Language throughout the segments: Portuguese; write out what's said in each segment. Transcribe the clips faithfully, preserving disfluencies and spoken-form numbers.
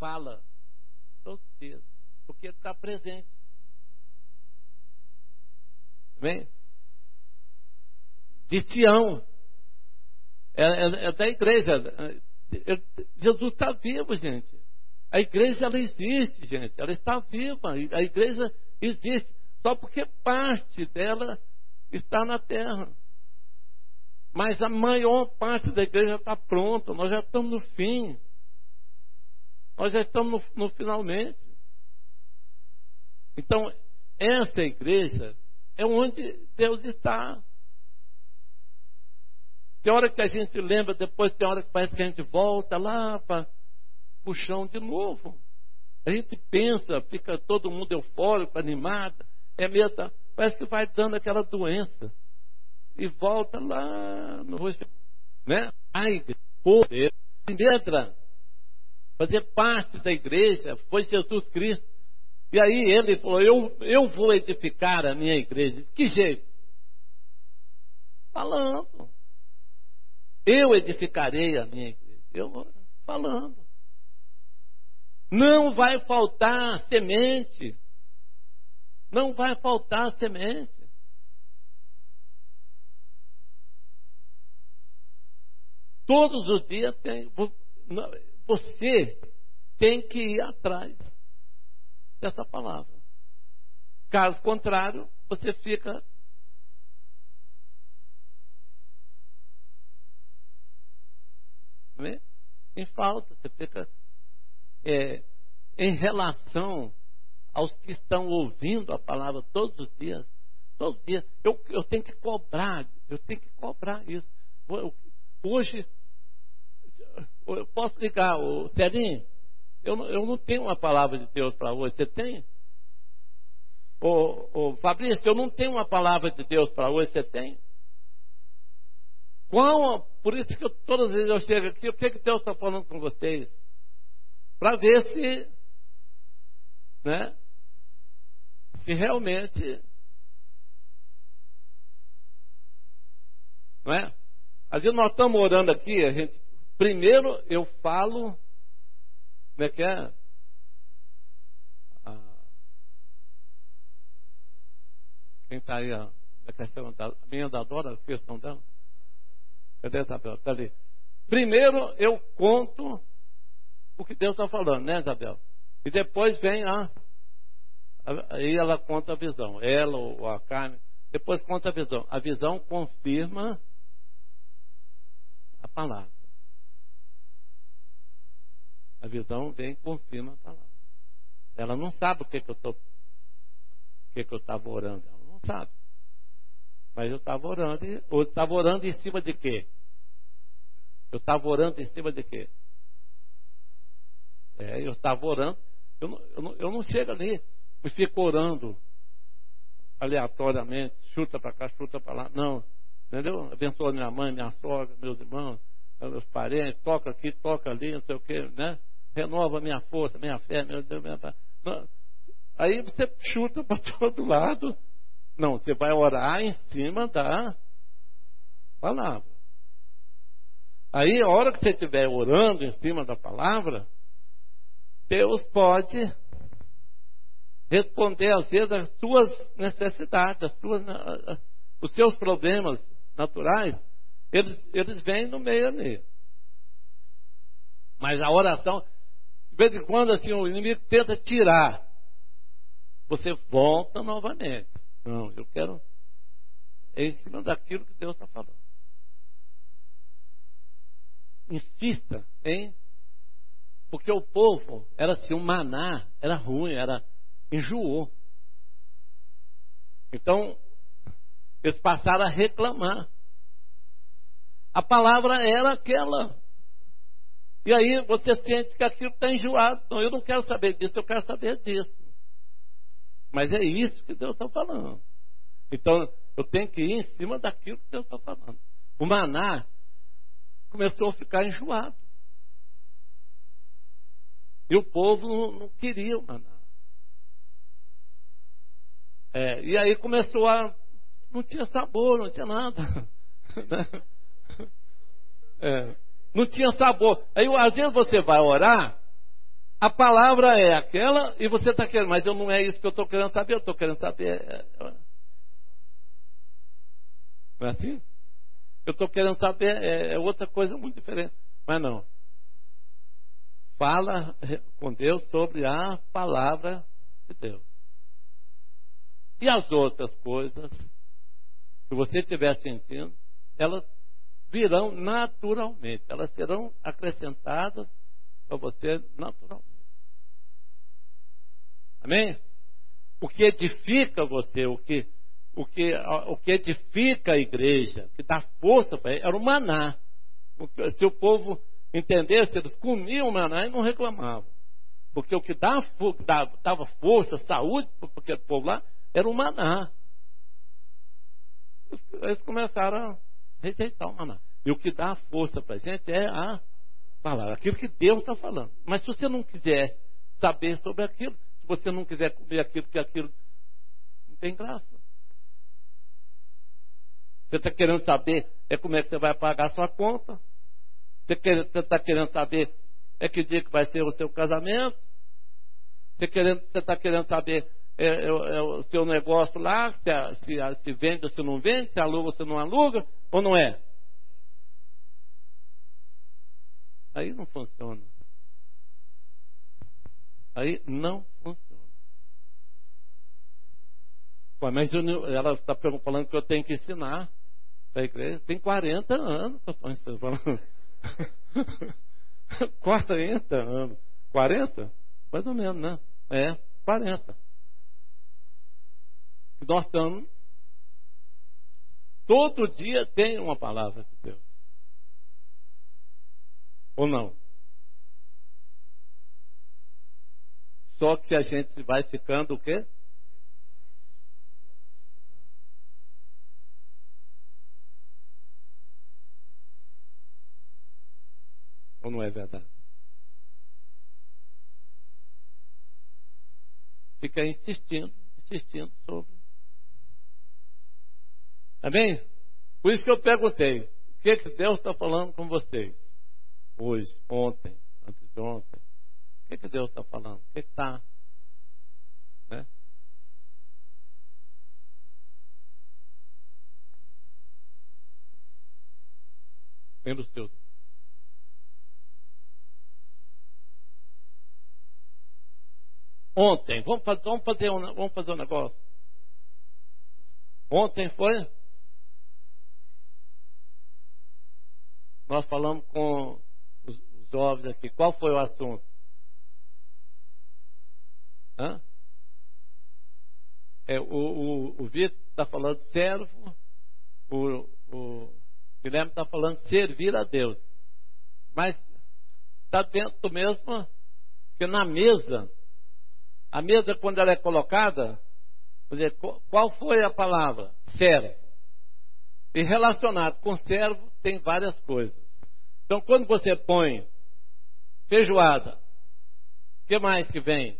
fala todos os dias, porque Ele está presente. Amém? De Sião, é, é, é da igreja. É, é, Jesus está vivo, gente. A igreja, ela existe, gente. Ela está viva. A igreja existe. Só porque parte dela está na terra. Mas a maior parte da igreja está pronta. Nós já estamos no fim. Nós já estamos no, no finalmente. Então, essa igreja é onde Deus está. Tem hora que a gente lembra, depois tem hora que parece que a gente volta lá para o chão de novo. A gente pensa, fica todo mundo eufórico, animado. É mesmo, parece que vai dando aquela doença. E volta lá no rosto. Né? A igreja, poder, primeira, fazer parte da igreja, foi Jesus Cristo. E aí ele falou, eu, eu vou edificar a minha igreja. De que jeito? Falando. Eu edificarei a minha igreja. Eu falando. Não vai faltar semente. Não vai faltar semente. Todos os dias tem, você tem que ir atrás dessa palavra. Caso contrário, você fica né? Em falta. Você fica é, em relação aos que estão ouvindo a palavra todos os dias. Todos os dias. Eu, eu tenho que cobrar. Eu tenho que cobrar isso. Eu, hoje, eu posso ligar, o Serinho, eu, eu não tenho uma palavra de Deus para hoje. Você tem? Ô, ô, Fabrício, eu não tenho uma palavra de Deus para hoje. Você tem? Qual, por isso que eu, todas as vezes eu chego aqui, o que, que Deus está falando com vocês? Para ver se, né, se realmente, não é? Às vezes nós estamos orando aqui, a gente, primeiro eu falo, como é que é? Ah, quem está aí, a, a minha da Dora, a questão dela? Cadê a Isabel? Está ali. Primeiro eu conto o que Deus está falando, né, Isabel? E depois vem a. Aí ela conta a visão. Ela ou a Carmen. Depois conta a visão. A visão confirma a palavra. A visão vem e confirma a palavra. Ela não sabe o que, que eu estou. O que, que eu estava orando. Ela não sabe. Mas eu estava orando. Eu estava orando em cima de quê? Eu estava orando em cima de quê? É, eu estava orando. Eu não, eu, não, eu não chego ali e fico orando aleatoriamente. Chuta para cá, chuta para lá. Não. Entendeu? Abençoa minha mãe, minha sogra, meus irmãos, meus parentes. Toca aqui, toca ali, não sei o quê, né? Renova minha força, minha fé, meu Deus, minha fé. Não. Aí você chuta para todo lado. Não, você vai orar em cima da palavra. Aí, a hora que você estiver orando em cima da palavra, Deus pode responder, às vezes, às suas necessidades, às suas, os seus problemas naturais, eles, eles vêm no meio ali. Mas a oração, de vez em quando, assim, o inimigo tenta tirar. Você volta novamente. Não, eu quero é em cima daquilo que Deus está falando. Insista em, porque o povo era assim, um maná, era ruim, era enjoou. Então eles passaram a reclamar. A palavra era aquela. E aí você sente que aquilo está enjoado. Não, eu não quero saber disso, eu quero saber disso. Mas é isso que Deus está falando. Então, eu tenho que ir em cima daquilo que Deus está falando. O maná começou a ficar enjoado. E o povo não, não queria o maná. É, e aí começou a... Não tinha sabor, não tinha nada. É, não tinha sabor. Aí, às vezes, você vai orar, A palavra é aquela e você está querendo, mas eu não é isso que eu estou querendo saber, eu estou querendo saber. É, é, não é assim? Eu estou querendo saber é, é outra coisa muito diferente. Mas não. Fala com Deus sobre a palavra de Deus. E as outras coisas que você estiver sentindo, elas virão naturalmente. Elas serão acrescentadas para você naturalmente. Amém? O que edifica você, o que, o que, o que edifica a igreja, que dá força para ele, era o maná. Se o povo entendesse, eles comiam o maná e não reclamavam. Porque o que dava, dava, dava força, saúde para aquele povo lá, era o maná. Eles começaram a rejeitar o maná. E o que dá força para a gente é a palavra, aquilo que Deus está falando. Mas se você não quiser saber sobre aquilo, se você não quiser comer aquilo, que aquilo não tem graça. Você está querendo saber é como é que você vai pagar a sua conta. Você está querendo saber é que dia que vai ser o seu casamento. Você está querendo saber é, é, é o seu negócio lá, se, a, se, a, se vende ou se não vende, se aluga ou se não aluga, ou não é? Aí não funciona. Aí não funciona. Pô, mas eu, ela está falando que eu tenho que ensinar para a igreja. Tem quarenta anos que eu estou ensinando. quarenta anos. quarenta? Mais ou menos, né? É, quarenta. Nós estamos. Todo dia tem uma palavra de Deus. Ou não? Só que a gente vai ficando o quê? Ou não é verdade? Fica insistindo, insistindo sobre. Amém? Por isso que eu perguntei, o que, que Deus está falando com vocês? Hoje, ontem, antes de ontem. O que, que Deus está falando? O que está? Né? Vem do seu. Ontem, vamos fazer, vamos, fazer um, vamos fazer um negócio. Ontem foi? Nós falamos com os, os jovens aqui. Qual foi o assunto? Hã? É, o o, o Vitor está falando servo, o, o Guilherme está falando servir a Deus. Mas está dentro mesmo que na mesa, a mesa quando ela é colocada, quer dizer, qual foi a palavra? Servo. E relacionado com servo tem várias coisas. Então quando você põe feijoada, o que mais que vem?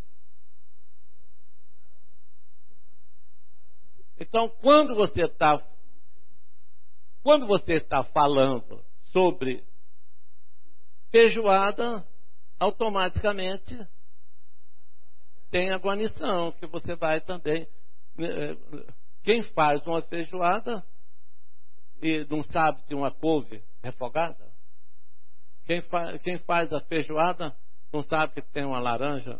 Então, quando você está quando você está falando sobre feijoada, automaticamente tem a guarnição, que você vai também. Quem faz uma feijoada e não sabe se uma couve refogada? Quem, fa, quem faz a feijoada não sabe que tem uma laranja?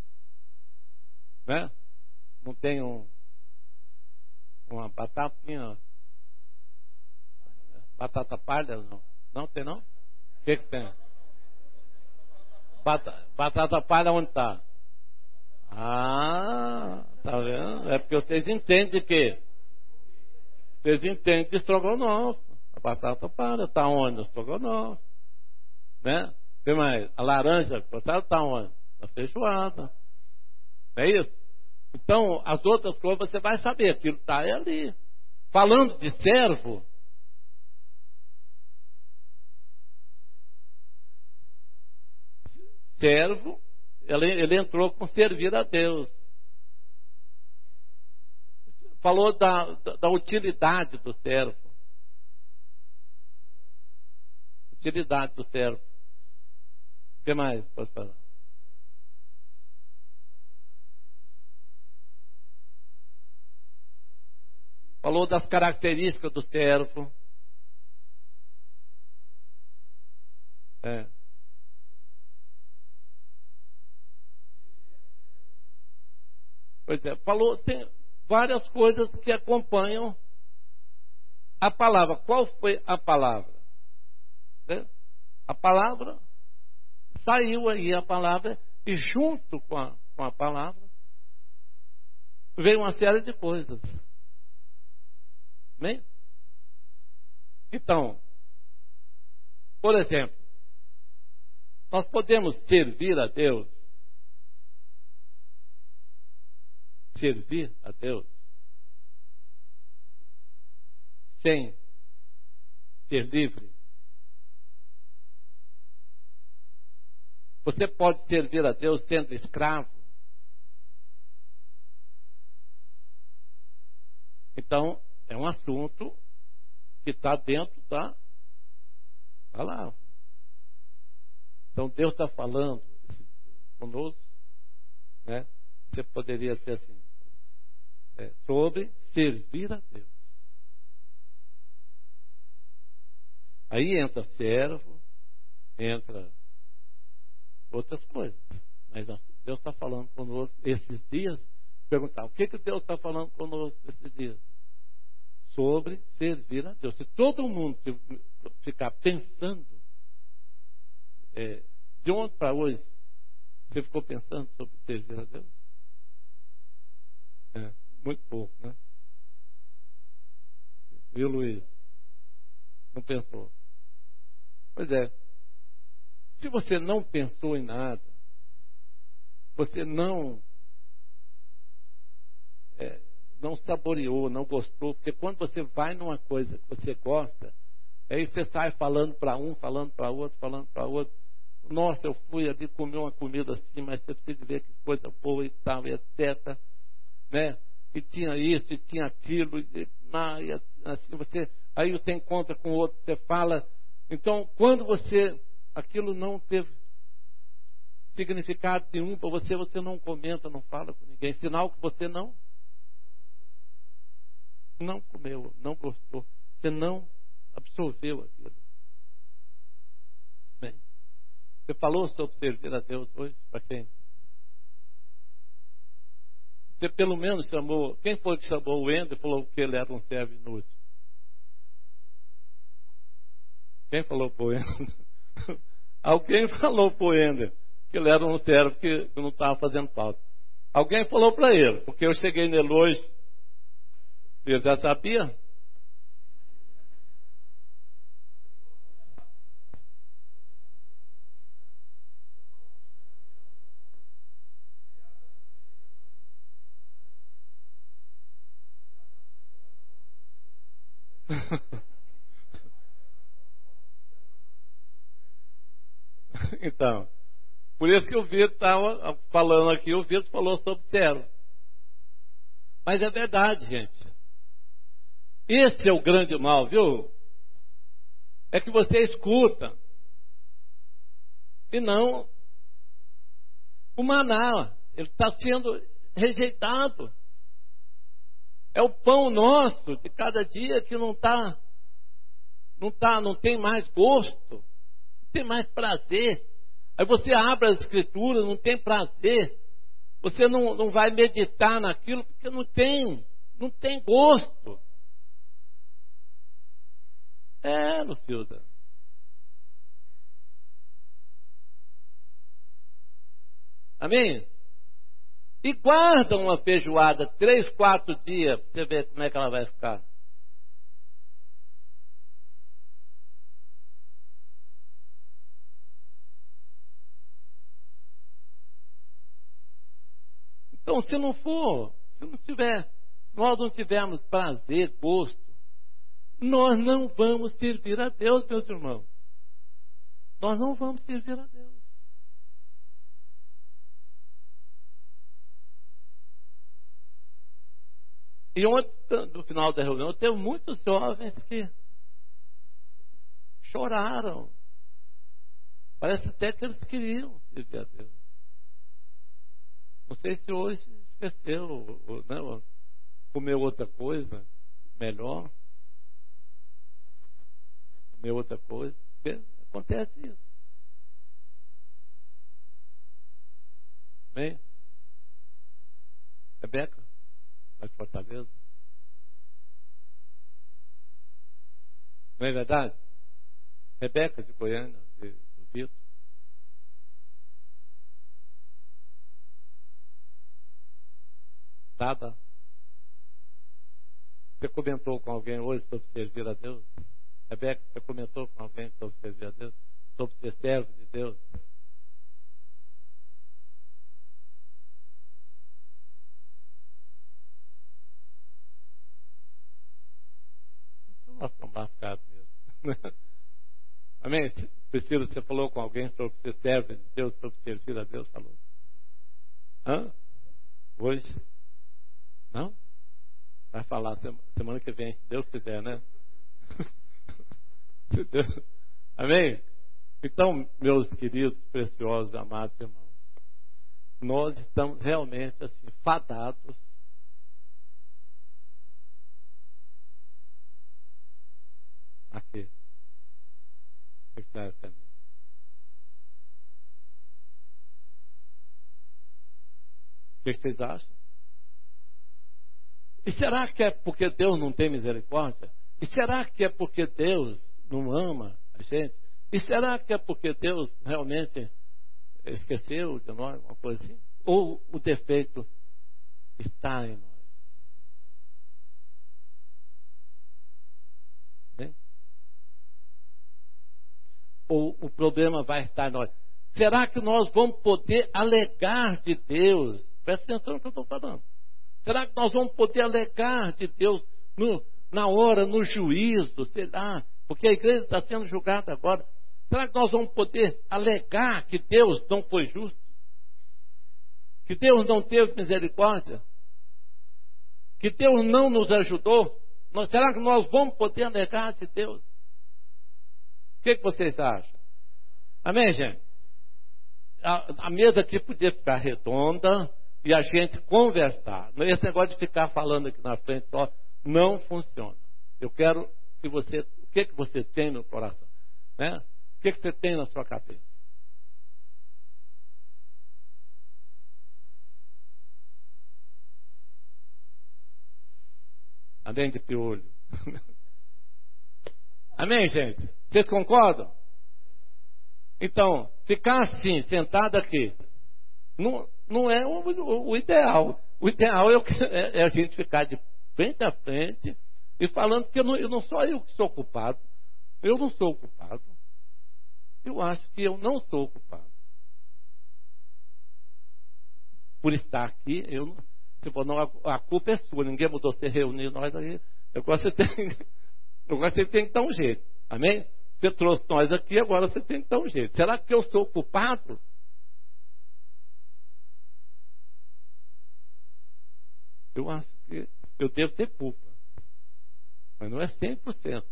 Né? Não tem um uma batatinha, batata palha, não? Não tem, não? O que que tem? Batata, batata palha onde está? Ah, tá vendo? É porque vocês entendem que vocês entendem de estrogonofe. A batata palha está onde? Estrogonofe. Né? Tem mais? A laranja está onde? Na feijoada. Não é isso? Então, as outras coisas você vai saber, aquilo está ali. Falando de servo, servo, ele, ele entrou com servir a Deus. Falou da, da, da utilidade do servo. Utilidade do servo. O que mais pode falar? falou das características do servo. É. Pois é, falou, tem várias coisas que acompanham a palavra. Qual foi a palavra? Né? A palavra, saiu aí a palavra, e junto com a, com a palavra, veio uma série de coisas. Bem? Então, por exemplo, nós podemos servir a Deus, servir a Deus, sem ser livre. Você pode servir a Deus sendo escravo. Então, é um assunto que está dentro da palavra. Então, Deus está falando conosco, né? Você poderia ser assim, é, sobre servir a Deus. Aí entra servo, entra outras coisas. Mas Deus está falando conosco esses dias. Perguntar, o que, que Deus está falando conosco esses dias? Sobre servir a Deus. Se todo mundo ficar pensando, é, de ontem para hoje, você ficou pensando sobre servir a Deus? É, muito pouco, né? Viu, Luiz? Não pensou? Pois é. Se você não pensou em nada, você não é, não saboreou, não gostou, porque quando você vai numa coisa que você gosta, aí você sai falando para um, falando para outro, falando para outro. Nossa, eu fui ali comer uma comida assim, mas você precisa ver que coisa boa e tal, e etcétera. Né? E tinha isso, e tinha aquilo, e, ah, e assim você, aí você encontra com outro, você fala. Então, quando você, aquilo não teve significado nenhum para você, você não comenta, não fala com ninguém. Sinal que você não, não comeu, não gostou. Você não absorveu aquilo. Bem, você falou sobre servir a Deus hoje? Para quem? Você pelo menos chamou, quem foi que chamou o Ender e falou que ele era um servo inútil? Quem falou para o Ender? Alguém falou para o Ender que ele era um servo que não estava fazendo falta. Alguém falou para ele, porque eu cheguei nele hoje, ele já sabia. Então, por isso que o Vitor estava falando aqui, o Vitor falou sobre servo. Mas é verdade, gente. Esse é o grande mal, viu? É que você escuta e não o maná. Ele está sendo rejeitado. É o pão nosso de cada dia que não está, não tá, não tem mais gosto, não tem mais prazer. Aí você abre as escrituras, não tem prazer. Você não, não vai meditar naquilo porque não tem, não tem gosto. É, Lucilda. Amém? E guarda uma feijoada três, quatro dias para você ver como é que ela vai ficar. Então, se não for, se não tiver, se nós não tivermos prazer, gosto, nós não vamos servir a Deus, meus irmãos. Nós não vamos servir a Deus. E ontem, no final da reunião, teve muitos jovens que choraram. Parece até que eles queriam servir a Deus. Não sei se hoje esqueceu, ou, ou, não, comeu outra coisa. melhor, comer outra coisa. Acontece isso. Amém? Rebeca, lá de Fortaleza. Não é verdade? Rebeca de Goiânia, de, do Vitor. Nada. Você comentou com alguém hoje sobre servir a Deus? Rebeca, você comentou com alguém sobre servir a Deus? Sobre ser servo de Deus? Então nós estamos lascados mesmo. Amém? Priscila, você falou com alguém sobre ser servo de Deus, sobre servir a Deus? Falou? Hã? Hoje? Não? Vai falar semana que vem, se Deus quiser, né? Se Deus... Amém? Então, meus queridos, preciosos, amados irmãos, nós estamos realmente assim, fadados aqui. O que você acha também? O que vocês acham? E será que é porque Deus não tem misericórdia? E será que é porque Deus não ama a gente? E será que é porque Deus realmente esqueceu de nós, uma coisa assim? Ou o defeito está em nós? Né? Ou o problema vai estar em nós? Será que nós vamos poder alegar de Deus? Presta atenção no que eu estou falando. Será que nós vamos poder alegar de Deus no, na hora, no juízo? Será? Porque a igreja está sendo julgada agora. Será que nós vamos poder alegar que Deus não foi justo? Que Deus não teve misericórdia? Que Deus não nos ajudou? Nós, será que nós vamos poder alegar de Deus? O que, que vocês acham? Amém, gente? A, a mesa aqui podia ficar redonda e a gente conversar. Esse negócio de ficar falando aqui na frente só não funciona. Eu quero que você... O que, que você tem no coração? Né? O que, que você tem na sua cabeça? Além de piolho. Amém, gente? Vocês concordam? Então, ficar assim, sentado aqui, não, não é o, o, o ideal. O ideal é, é, é a gente ficar de frente a frente e falando que eu não, eu não sou eu que sou culpado. Eu não sou culpado. Eu acho que eu não sou culpado. Por estar aqui, eu não, tipo, não, a, a culpa é sua. Ninguém mudou você reunir nós aí. Agora você tem, agora você tem que dar um jeito. Amém? Você trouxe nós aqui, agora você tem que dar um jeito. Será que eu sou culpado? Eu acho que eu devo ter culpa. Mas não é cem por cento.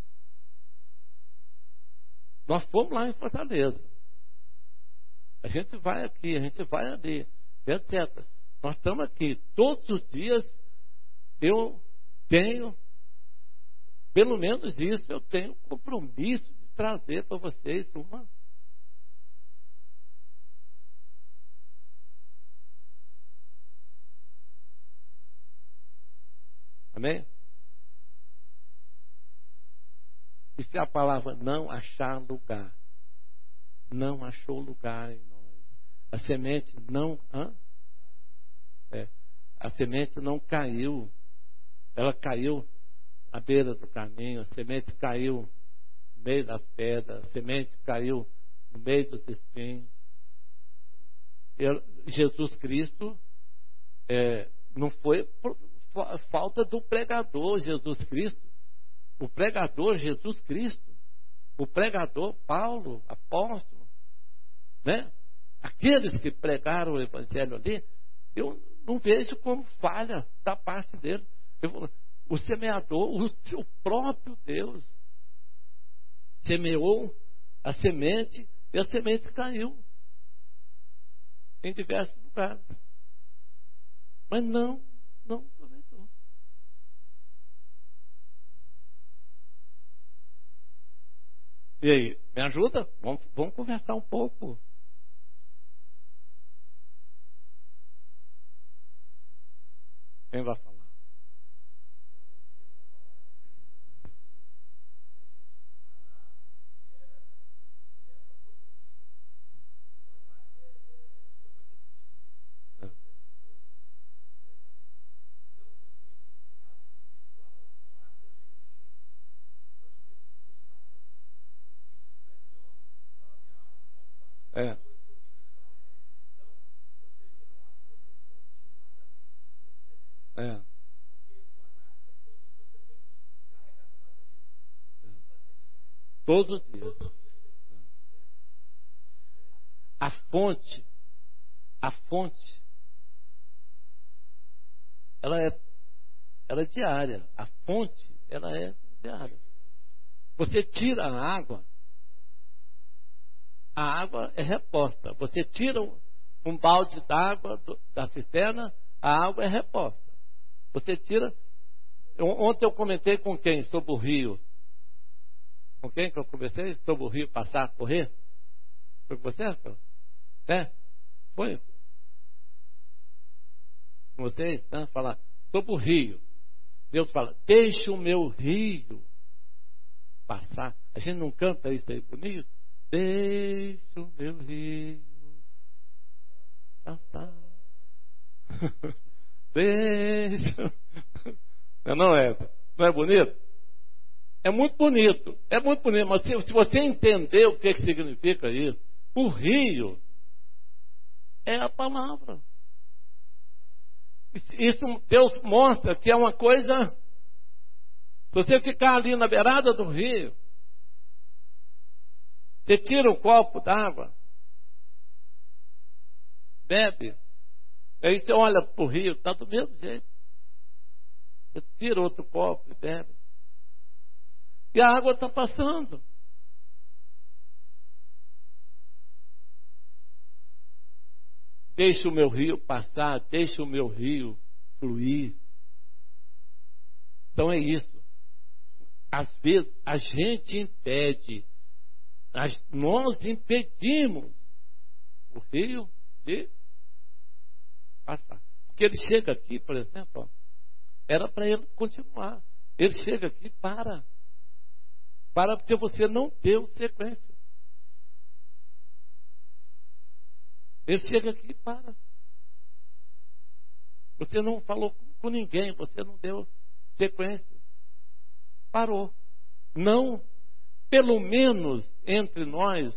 Nós fomos lá em Fortaleza. A gente vai aqui, a gente vai ali, etcétera. Nós estamos aqui. Todos os dias eu tenho, pelo menos isso, eu tenho compromisso de trazer para vocês uma. Amém? E se a palavra não achar lugar, não achou lugar em nós, a semente não, hã? É, a semente não caiu, ela caiu à beira do caminho, a semente caiu no meio das pedras, a semente caiu no meio dos espinhos. Eu, Jesus Cristo é, não foi por falta do pregador, Jesus Cristo. O pregador Jesus Cristo, o pregador Paulo, apóstolo, né? Aqueles que pregaram o evangelho ali, eu não vejo como falha da parte dele. Eu, o semeador, o seu próprio Deus, semeou a semente e a semente caiu em diversos lugares. Mas não, não aproveitou. E aí, me ajuda? Vamos, vamos conversar um pouco. Quem vai falar? É. É. Todos os dias. A fonte, a fonte, ela é, ela é diária. A fonte, ela é diária. Você tira a água, a água é reposta. Você tira um, um balde d'água da cisterna, a água é reposta. Você tira. Ontem eu comentei com quem sobre o rio. Com quem que eu conversei? Sobre o rio passar a correr? Foi com você, senhor? É? Foi? Com vocês? Né? Falar sobre o rio. Deus fala, deixa o meu rio passar. A gente não canta isso aí bonito? Deixa o meu rio passar. Deixa. Não é? Não é bonito? É muito bonito, é muito bonito, mas se, se você entender o que, que significa isso, o rio é a palavra. Isso Deus mostra que é uma coisa. Se você ficar ali na beirada do rio, você tira um copo d'água, bebe, aí você olha para o rio, está do mesmo jeito. Você tira outro copo e bebe. E a água está passando. Deixa o meu rio passar, deixa o meu rio fluir. Então é isso. Às vezes a gente impede, nós impedimos o rio de passar. Porque ele chega aqui, por exemplo, ó, era para ele continuar. Ele chega aqui para. Para porque você não deu sequência. Ele chega aqui e para. Você não falou com ninguém, você não deu sequência. Parou. Não, pelo menos entre nós,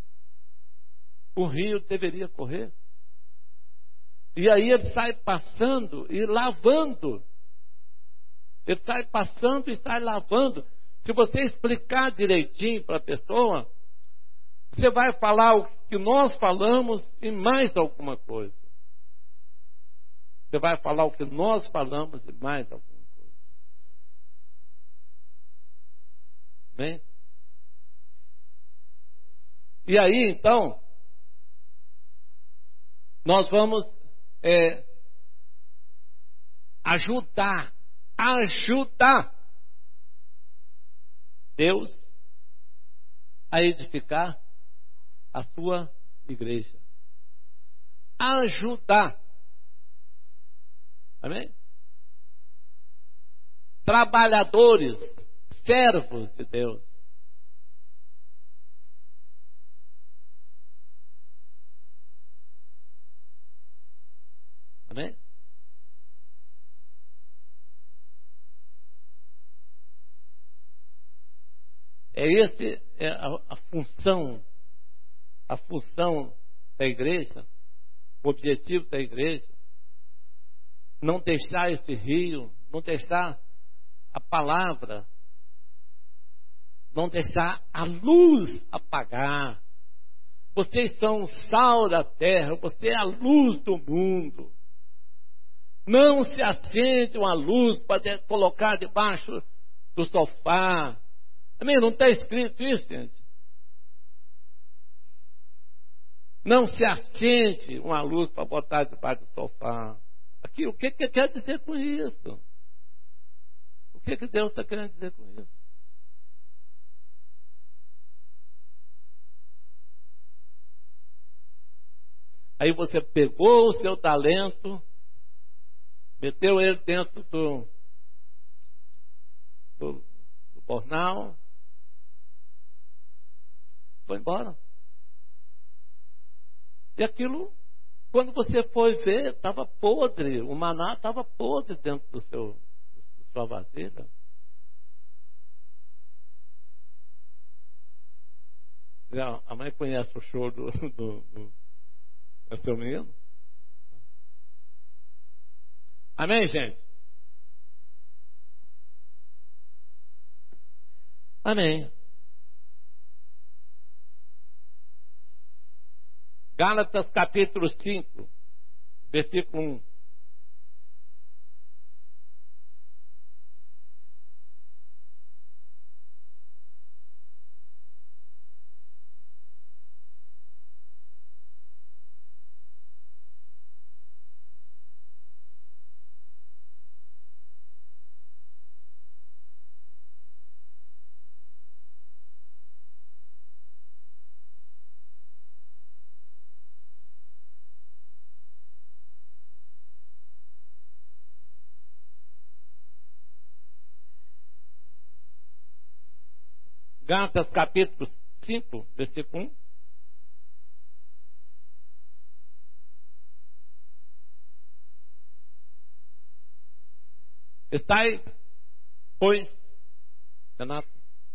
o rio deveria correr. E aí ele sai passando e lavando. Ele sai passando e sai lavando. Se você explicar direitinho para a pessoa, você vai falar o que nós falamos e mais alguma coisa. Você vai falar o que nós falamos e mais alguma coisa. Bem? E aí, então, nós vamos é, ajudar, ajudar Deus a edificar a sua igreja. Ajudar. Amém? Trabalhadores, servos de Deus. Amém? É esse é a, a função, a função da igreja, o objetivo da igreja. Não deixar esse rio, não deixar a palavra, não deixar a luz apagar. Vocês são o sal da terra, você é a luz do mundo. Não se acende uma luz para colocar debaixo do sofá. Amém? Não está escrito isso, gente? Não se acende uma luz para botar debaixo do sofá. Aqui, o que, que quer dizer com isso? O que, que Deus está querendo dizer com isso? Aí você pegou o seu talento, meteu ele dentro do, do, do bornal, foi embora. E aquilo, quando você foi ver, estava podre, o maná estava podre dentro do seu, da sua vasilha. Já, a mãe conhece o show do, do, do, do seu menino? Amém, gente? Amém. Gálatas capítulo cinco, versículo um. Gálatas capítulo cinco, versículo um. Estai, pois, Renato.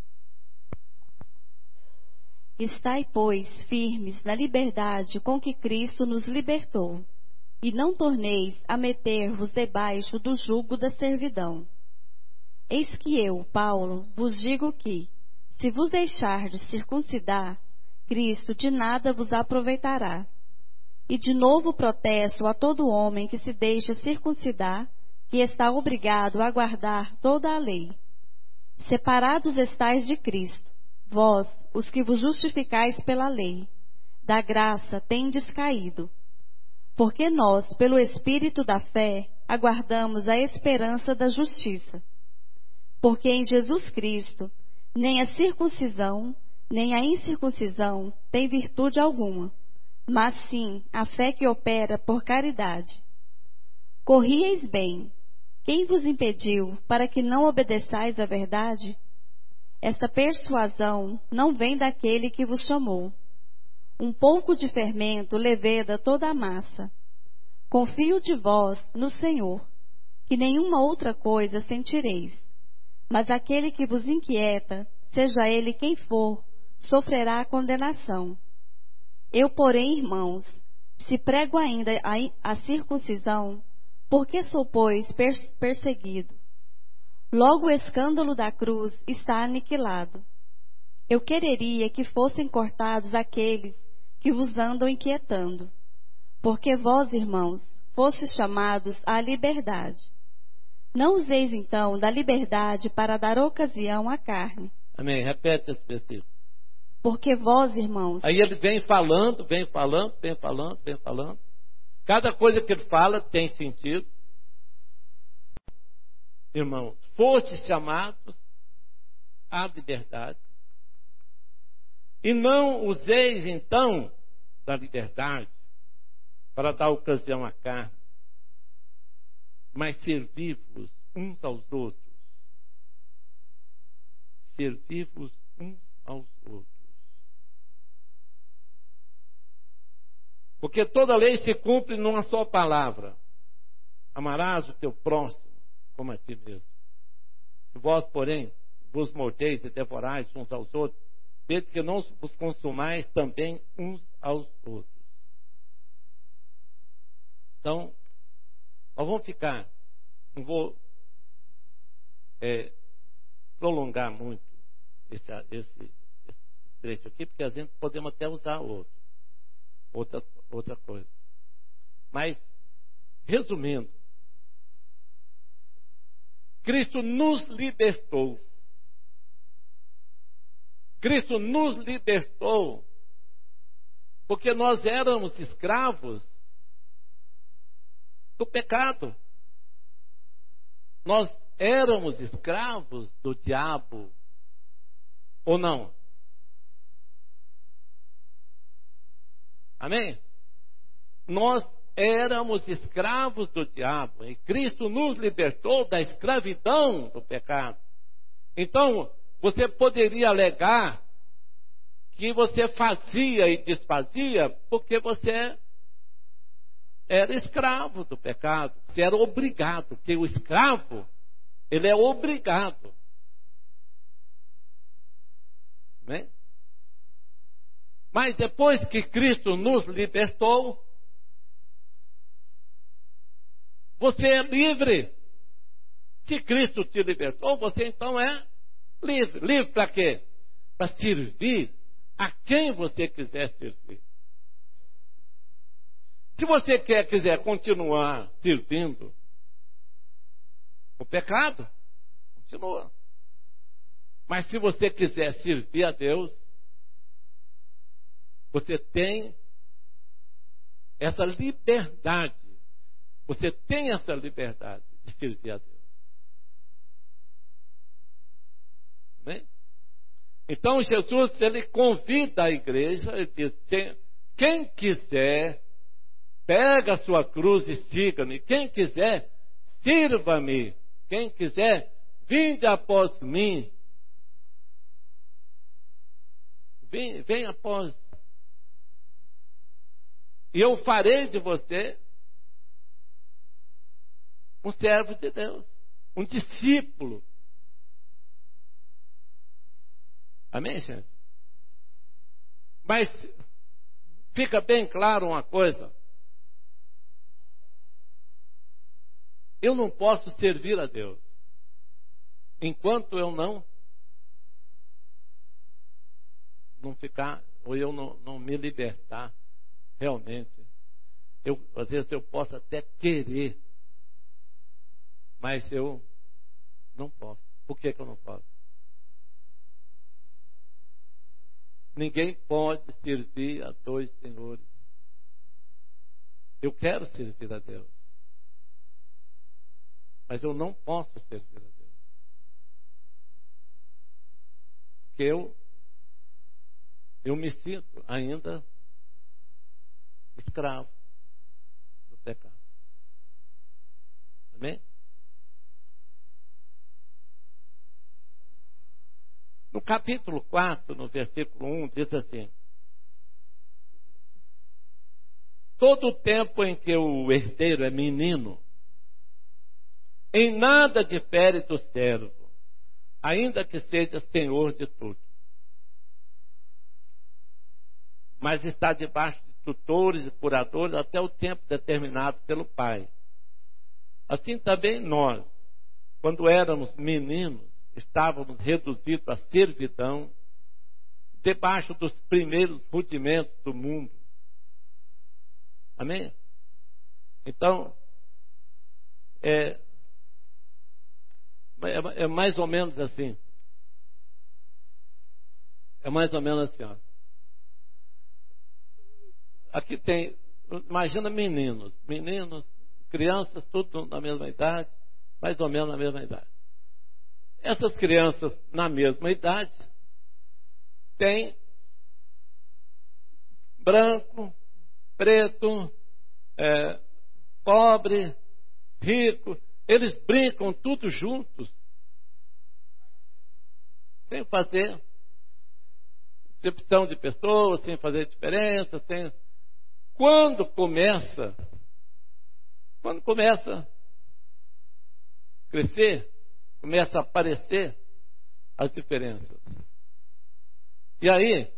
Estai, pois, firmes na liberdade com que Cristo nos libertou, e não torneis a meter-vos debaixo do jugo da servidão. Eis que eu, Paulo, vos digo que, se vos deixardes circuncidar, Cristo de nada vos aproveitará. E de novo protesto a todo homem que se deixa circuncidar, que está obrigado a guardar toda a lei. Separados estais de Cristo, vós, os que vos justificais pela lei, da graça tendes caído. Porque nós, pelo Espírito da fé, aguardamos a esperança da justiça. Porque em Jesus Cristo, nem a circuncisão, nem a incircuncisão tem virtude alguma, mas sim a fé que opera por caridade. Corrieis bem. Quem vos impediu para que não obedeçais à verdade? Esta persuasão não vem daquele que vos chamou. Um pouco de fermento leveda toda a massa. Confio de vós no Senhor, que nenhuma outra coisa sentireis. Mas aquele que vos inquieta, seja ele quem for, sofrerá condenação. Eu, porém, irmãos, se prego ainda a, a circuncisão, por que sou, pois, perseguido? Logo o escândalo da cruz está aniquilado. Eu quereria que fossem cortados aqueles que vos andam inquietando. Porque vós, irmãos, fostes chamados à liberdade. Não useis, então, da liberdade para dar ocasião à carne. Amém. Repete esse versículo. Porque vós, irmãos... Aí ele vem falando, vem falando, vem falando, vem falando. Cada coisa que ele fala tem sentido. Irmãos, fostes chamados à liberdade. E não useis, então, da liberdade para dar ocasião à carne, mas servi-vos uns aos outros. Servi-vos uns aos outros. Porque toda lei se cumpre numa só palavra: amarás o teu próximo como a ti mesmo. Se vós, porém, vos mordeis e devorais uns aos outros, vede que não vos consumais também uns aos outros. Então, nós vamos ficar, não vou é, prolongar muito esse, esse, esse trecho aqui, porque a gente podemos até usar outro, outra, outra coisa. Mas, resumindo, Cristo nos libertou. Cristo nos libertou porque nós éramos escravos do pecado. Nós éramos escravos do diabo, ou não? Amém? nós éramos escravos do diabo, e Cristo nos libertou da escravidão do pecado. Então, você poderia alegar que você fazia e desfazia porque você era escravo do pecado, você era obrigado, porque o escravo, ele é obrigado. Né? Mas depois que Cristo nos libertou, você é livre. Se Cristo te libertou, você então é livre. Livre para quê? Para servir a quem você quiser servir. Se você quer, quiser continuar servindo o pecado, continua. Mas se você quiser servir a Deus, você tem essa liberdade. Você tem essa liberdade de servir a Deus. Amém? Então Jesus, ele convida a igreja, ele diz, quem quiser, pega a sua cruz e siga-me. Quem quiser, sirva-me. Quem quiser, vinde após mim. Vem, vem após. E eu farei de você um servo de Deus, um discípulo. Amém, gente? Mas fica bem claro uma coisa. Eu não posso servir a Deus enquanto eu não não ficar, ou eu não, não me libertar realmente. Eu, às vezes eu posso até querer, mas eu não posso. Por que que eu não posso? Ninguém pode servir a dois senhores. Eu quero servir a Deus, mas eu não posso servir a Deus, porque eu eu me sinto ainda escravo do pecado. Amém? No capítulo quatro, no versículo um, diz assim: todo o tempo em que o herdeiro é menino, em nada difere do servo, ainda que seja senhor de tudo. Mas está debaixo de tutores e curadores até o tempo determinado pelo Pai. Assim também nós, quando éramos meninos, estávamos reduzidos à servidão, debaixo dos primeiros rudimentos do mundo. Amém? Então, é, é, é mais ou menos assim. É mais ou menos assim, ó. Aqui tem, imagina meninos, meninos, crianças, tudo na mesma idade, mais ou menos na mesma idade. Essas crianças na mesma idade têm branco, preto, é, pobre, rico, eles brincam tudo juntos, sem fazer acepção de pessoas, sem fazer diferença, sem... Quando começa, quando começa a crescer, começa a aparecer as diferenças. E aí,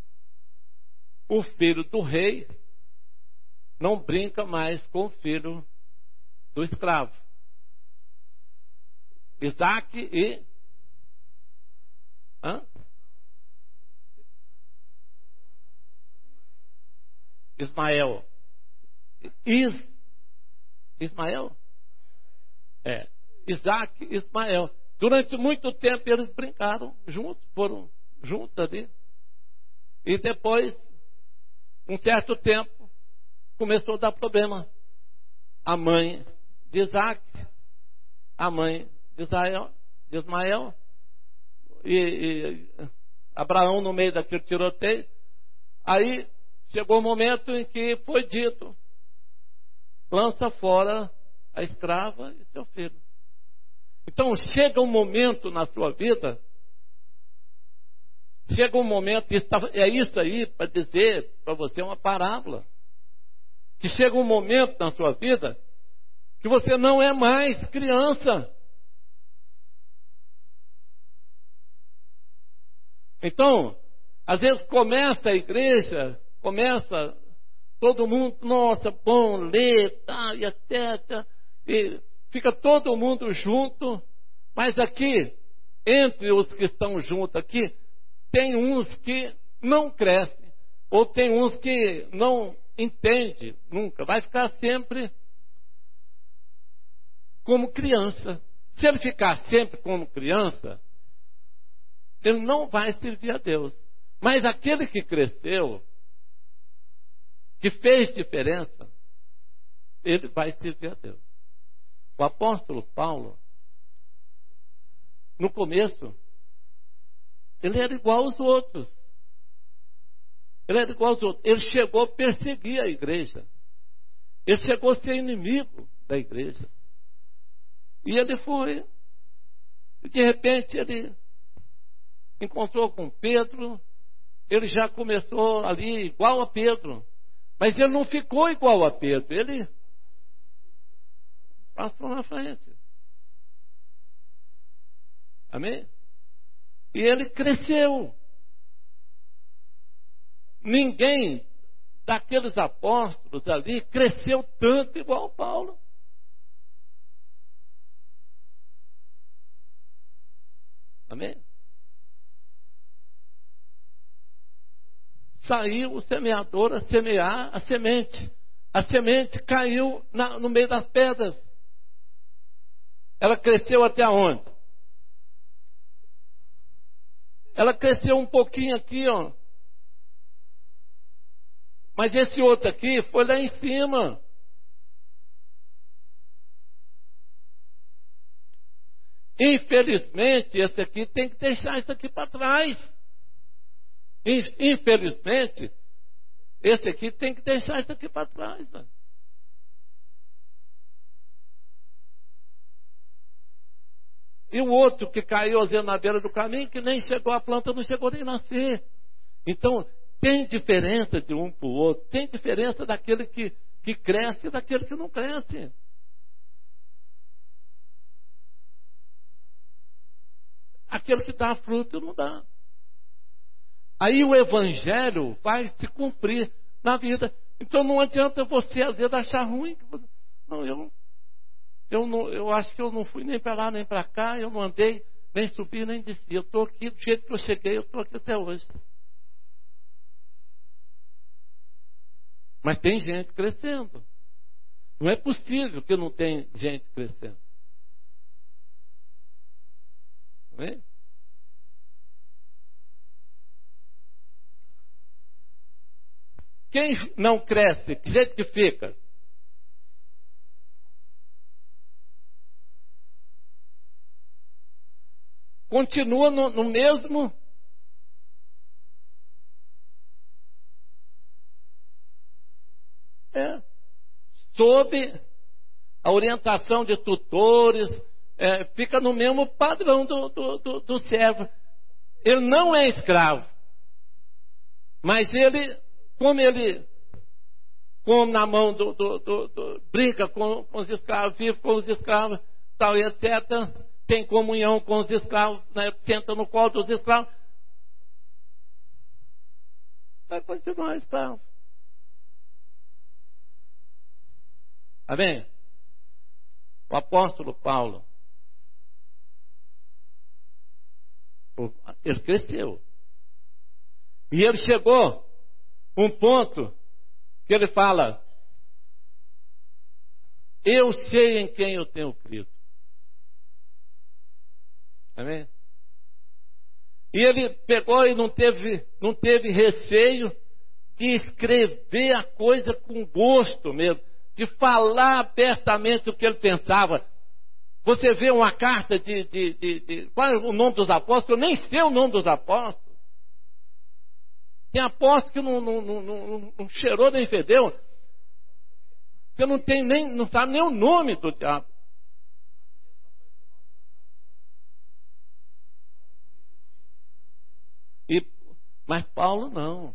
o filho do rei não brinca mais com o filho do escravo. Isaac e... Hã? Ismael. Is, Ismael? É. Isaac e Ismael. Durante muito tempo eles brincaram juntos, foram juntos ali. E depois, um certo tempo, começou a dar problema. A mãe de Isaac, a mãe de Israel, de Ismael, e, e Abraão no meio daquele tiroteio. Aí chegou o momento em que foi dito lança fora a escrava e seu filho. Então chega um momento na sua vida, chega um momento, é isso aí para dizer para você uma parábola, que chega um momento na sua vida que você não é mais criança. Então, às vezes começa a igreja, começa todo mundo, nossa, bom, lê, tá, e até, tá, e fica todo mundo junto, mas aqui, entre os que estão juntos aqui, tem uns que não crescem, ou tem uns que não entendem nunca, vai ficar sempre como criança. Se ele ficar sempre como criança, ele não vai servir a Deus. Mas aquele que cresceu, que fez diferença, ele vai servir a Deus. O apóstolo Paulo, no começo, ele era igual aos outros. Ele era igual aos outros. Ele chegou a perseguir a igreja. Ele chegou a ser inimigo da igreja. E ele foi, de repente ele encontrou com Pedro, ele já começou ali igual a Pedro, mas ele não ficou igual a Pedro, ele passou na frente. Amém? E ele cresceu. Ninguém daqueles apóstolos ali cresceu tanto igual Paulo. Amém? Saiu o semeador a semear a semente. A semente caiu na, no meio das pedras. Ela cresceu até onde? Ela cresceu um pouquinho aqui, ó. Mas esse outro aqui foi lá em cima. Infelizmente, esse aqui tem que deixar isso aqui para trás. Infelizmente, esse aqui tem que deixar isso aqui para trás. Né? E o outro que caiu às vezes na beira do caminho, que nem chegou, a planta não chegou nem a nascer. Então, tem diferença de um para o outro. Tem diferença daquele que, que cresce e daquele que não cresce. Aquele que dá fruto não dá. Aí o evangelho vai se cumprir na vida. Então não adianta você às vezes achar ruim. Não, eu, eu, não, eu acho que eu não fui nem para lá nem para cá, eu não andei, nem subi nem desci. Eu estou aqui do jeito que eu cheguei, eu estou aqui até hoje. Mas tem gente crescendo. Não é possível que não tenha gente crescendo. Amém? Quem não cresce, que jeito que fica? Continua no, no mesmo. É. Sob a orientação de tutores, é, fica no mesmo padrão do, do, do, do servo. Ele não é escravo, mas ele, como ele come na mão do, do, do, do brinca com, com os escravos, vive com os escravos, tal e etcétera, tem comunhão com os escravos, né, senta no colo dos escravos, vai continuar escravo. Amém? O apóstolo Paulo, ele cresceu. E ele chegou a um ponto que ele fala: eu sei em quem eu tenho crido. Amém? E ele pegou e não teve, não teve receio de escrever a coisa com gosto mesmo, de falar abertamente o que ele pensava. Você vê uma carta de, de, de, de... Qual é o nome dos apóstolos? Eu nem sei o nome dos apóstolos. Tem apóstolo que não, não, não, não, não cheirou nem fedeu. Você não tem nem, não sabe nem o nome do diabo. E, mas Paulo não.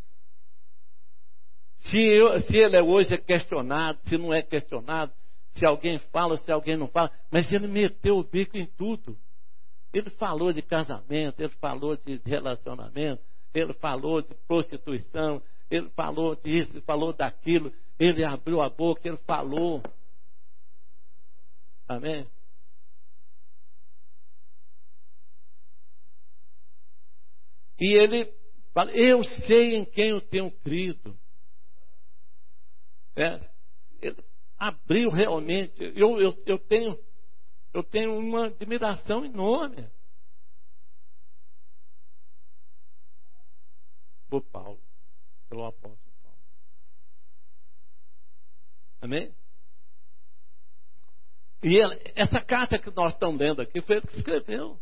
Se, eu, se ele hoje é questionado, se não é questionado, se alguém fala, se alguém não fala, mas ele meteu o bico em tudo. Ele falou de casamento, ele falou de relacionamento, ele falou de prostituição, ele falou disso, ele falou daquilo, ele abriu a boca, ele falou. Amém? E ele fala, eu sei em quem eu tenho crido. É, ele abriu realmente. Eu, eu, eu, tenho, eu tenho uma admiração enorme por Paulo, pelo apóstolo Paulo. Amém? E ele, essa carta que nós estamos lendo aqui foi ele que escreveu.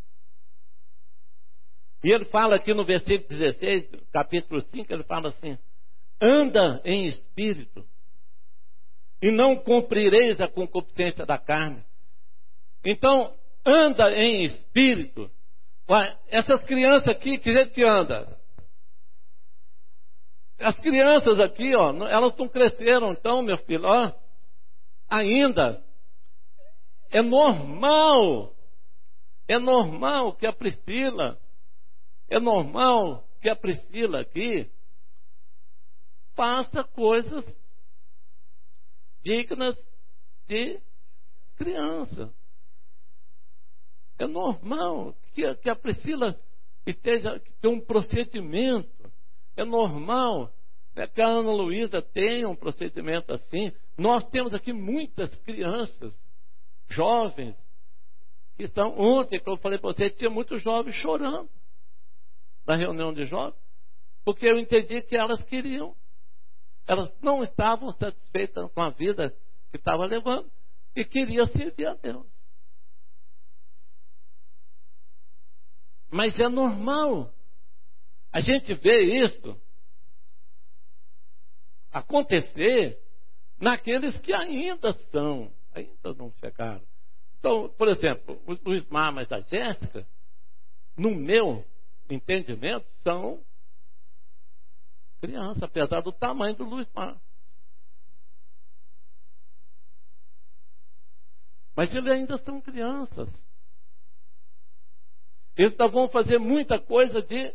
E ele fala aqui no versículo dezesseis, capítulo cinco, ele fala assim: anda em espírito, e não cumprireis a concupiscência da carne. Então, anda em espírito. Ué, essas crianças aqui, que jeito que anda? As crianças aqui, ó, elas não cresceram, então, meu filho, ó, ainda é normal, é normal que a Priscila, é normal que a Priscila aqui faça coisas dignas de criança. É normal que a, que a Priscila esteja, que tenha um procedimento. É normal, né, que a Ana Luísa tenha um procedimento assim. Nós temos aqui muitas crianças, jovens, que estão... Ontem, como eu falei para você, tinha muitos jovens chorando na reunião de jovens, porque eu entendi que elas queriam. Elas não estavam satisfeitas com a vida que estava levando e queriam servir a Deus. Mas é normal. A gente vê isso acontecer naqueles que ainda são, ainda não chegaram. Então, por exemplo, o Luiz Mar, mas a Jéssica, no meu entendimento, são crianças, apesar do tamanho do Luiz Mar. Mas eles ainda são crianças. Eles ainda vão fazer muita coisa de...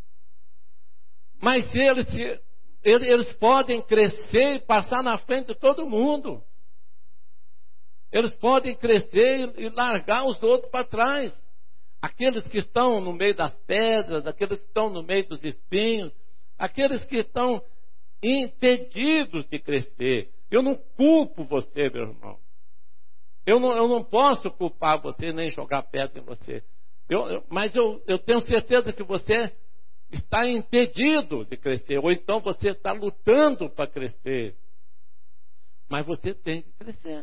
Mas eles, eles podem crescer e passar na frente de todo mundo. Eles podem crescer e largar os outros para trás. Aqueles que estão no meio das pedras, aqueles que estão no meio dos espinhos, aqueles que estão impedidos de crescer. Eu não culpo você, meu irmão. Eu não, eu não posso culpar você, nem jogar pedra em você. Eu, eu, mas eu, eu tenho certeza que você está impedido de crescer, ou então você está lutando para crescer. Mas você tem que crescer.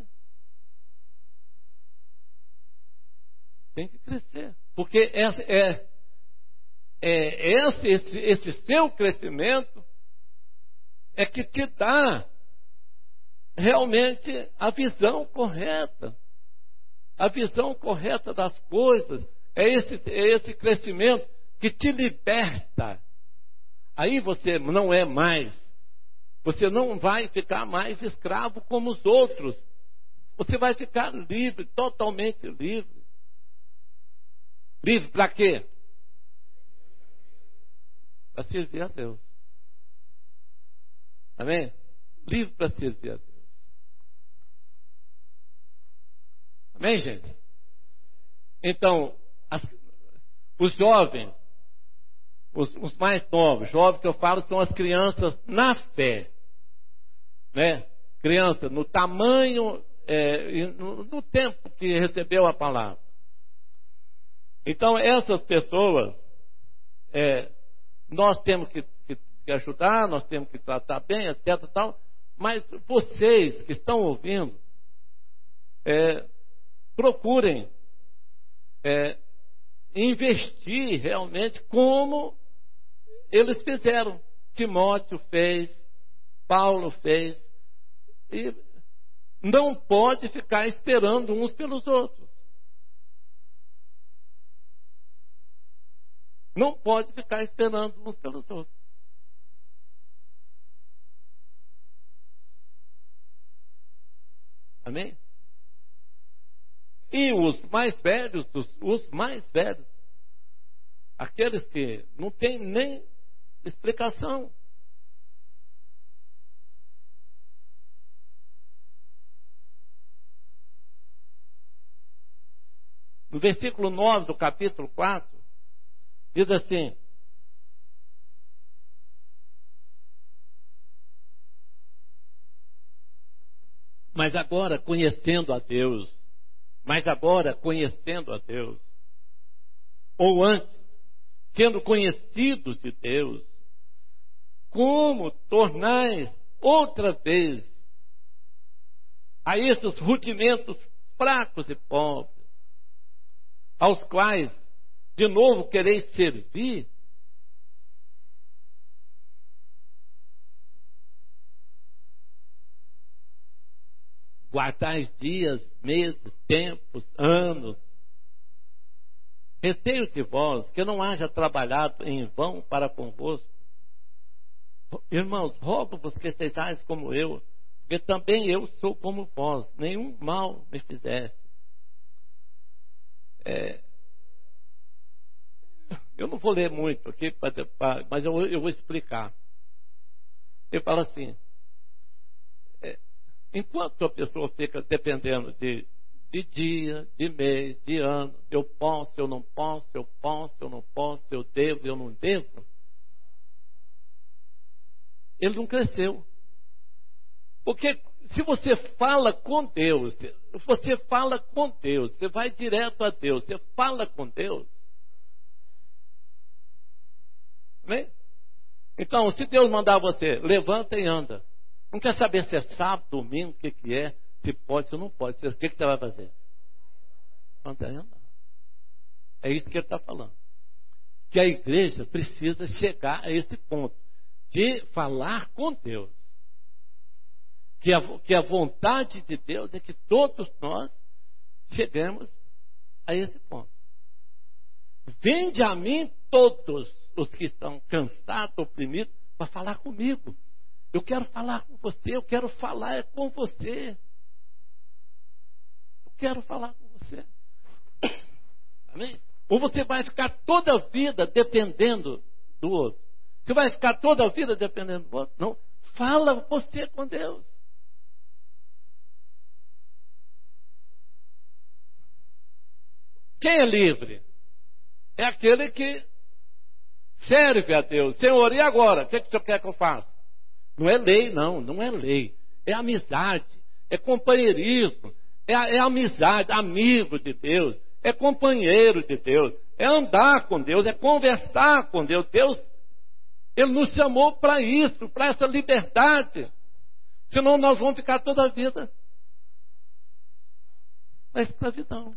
Tem que crescer. Porque esse, é, é, esse, esse, esse seu crescimento é que te dá realmente a visão correta. A visão correta das coisas. É esse, é esse crescimento que te liberta. Aí você não é mais, você não vai ficar mais escravo como os outros. Você vai ficar livre, totalmente livre. Livre para quê? Para servir a Deus. Amém? Livre para servir a Deus. Amém, gente? Então, as, os jovens, os, os mais novos, jovens que eu falo são as crianças na fé, né? Criança no tamanho, é, no, no tempo que recebeu a palavra. Então essas pessoas, é, nós temos que, que, que ajudar, nós temos que tratar bem, etc, tal. Mas vocês que estão ouvindo, é, procurem é, investir realmente como eles fizeram. Timóteo fez, Paulo fez. E não pode ficar esperando uns pelos outros. Não pode ficar esperando uns pelos outros. Amém? E os mais velhos, os, os mais velhos, aqueles que não têm nem explicação. No versículo nove do capítulo quatro, diz assim: mas agora conhecendo a Deus, mas agora conhecendo a Deus, ou antes, sendo conhecidos de Deus, como tornais outra vez a esses rudimentos fracos e pobres, aos quais de novo quereis servir? Guardais dias, meses, tempos, anos. Receio de vós que não haja trabalhado em vão para convosco. Irmãos, rogo-vos que sejais como eu, porque também eu sou como vós, nenhum mal me fizeste. É, eu não vou ler muito aqui, mas eu, eu vou explicar. Ele fala assim: é, enquanto a pessoa fica dependendo de, de dia, de mês, de ano, eu posso, eu não posso, eu posso, eu não posso, eu devo, eu não devo, ele não cresceu. Porque se você fala com Deus, você fala com Deus, você vai direto a Deus, você fala com Deus. Amém? Então, se Deus mandar você, levanta e anda. Não quer saber se é sábado, domingo, o que, que é, se pode, se não pode. O que, que você vai fazer? Andar e andar. É isso que ele está falando. Que a igreja precisa chegar a esse ponto de falar com Deus. Que a, que a vontade de Deus é que todos nós cheguemos a esse ponto. Vinde a mim todos os que estão cansados, oprimidos, para falar comigo. Eu quero falar com você, eu quero falar é com você. Eu quero falar com você. Amém? Ou você vai ficar toda a vida dependendo do outro. Você vai ficar toda a vida dependendo do outro? Não. Fala você com Deus. Quem é livre? É aquele que serve a Deus. Senhor, e agora? O que, que o Senhor quer que eu faça? Não é lei, não. Não é lei. É amizade. É companheirismo. É, é amizade. Amigo de Deus. É companheiro de Deus. É andar com Deus. É conversar com Deus. Deus, Ele nos chamou para isso. Para essa liberdade. Senão nós vamos ficar toda a vida na escravidão.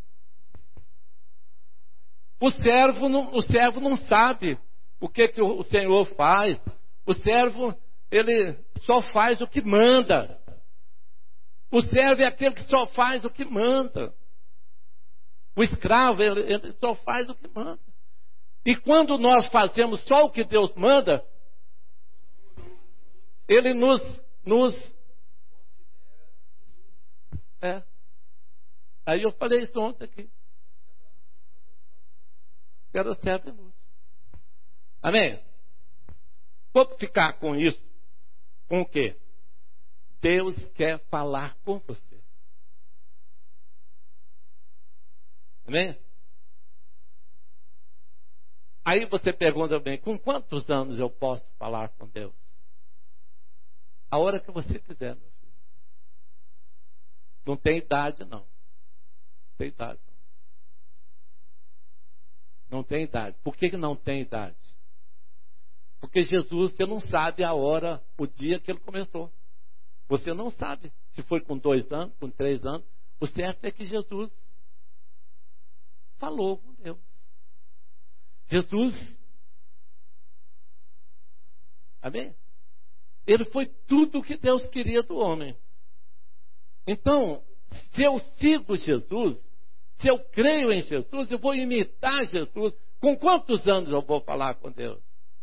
O servo não, o servo não sabe o que, que o Senhor faz. O servo, ele só faz o que manda. O servo é aquele que só faz o que manda. O escravo, ele, ele só faz o que manda. E quando nós fazemos só o que Deus manda, Ele nos... nos é. Aí eu falei isso ontem aqui. Quero servo inútil. Amém? Vou ficar com isso. Com o quê? Deus quer falar com você. Amém? Aí você pergunta bem, com quantos anos eu posso falar com Deus? A hora que você quiser, meu filho. Não tem idade, não. Não tem idade. Não tem idade. Por que não tem idade? Porque Jesus, você não sabe a hora, o dia que ele começou. Você não sabe se foi com dois anos, com três anos. O certo é que Jesus falou com Deus. Jesus, amém? Ele foi tudo o que Deus queria do homem. Então, se eu sigo Jesus, se eu creio em Jesus, eu vou imitar Jesus. Com quantos anos eu vou falar com Deus?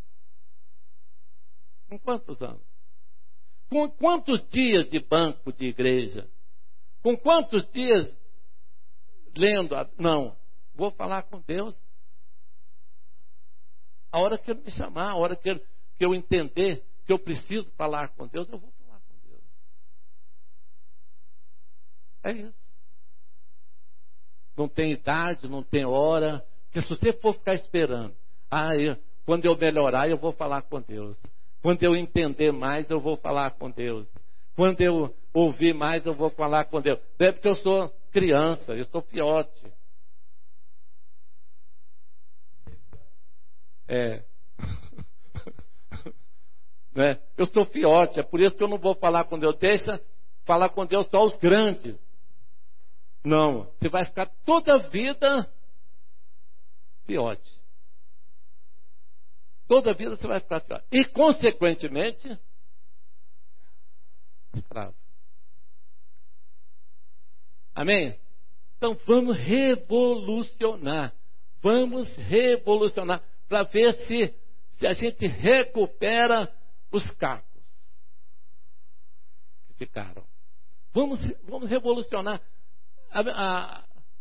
Com quantos anos? Com quantos dias de banco de igreja? Com quantos dias lendo? A... Não, vou falar com Deus a hora que Ele me chamar, a hora que, ele, que eu entender que eu preciso falar com Deus, eu vou falar com Deus. É isso. Não tem idade, não tem hora. Porque se você for ficar esperando, ah, eu, quando eu melhorar, eu vou falar com Deus. Quando eu entender mais, eu vou falar com Deus. Quando eu ouvir mais, eu vou falar com Deus. Não é porque eu sou criança, eu sou fiote. É. Né? Eu sou fiote, é por isso que eu não vou falar com Deus. Deixa falar com Deus só os grandes. Não, você vai ficar toda a vida fiote. Toda a vida você vai ficar fiote. E, consequentemente, escravo. Amém? Então, vamos revolucionar. Vamos revolucionar. Para ver se, se a gente recupera os cacos que ficaram. Vamos, vamos revolucionar. A, a,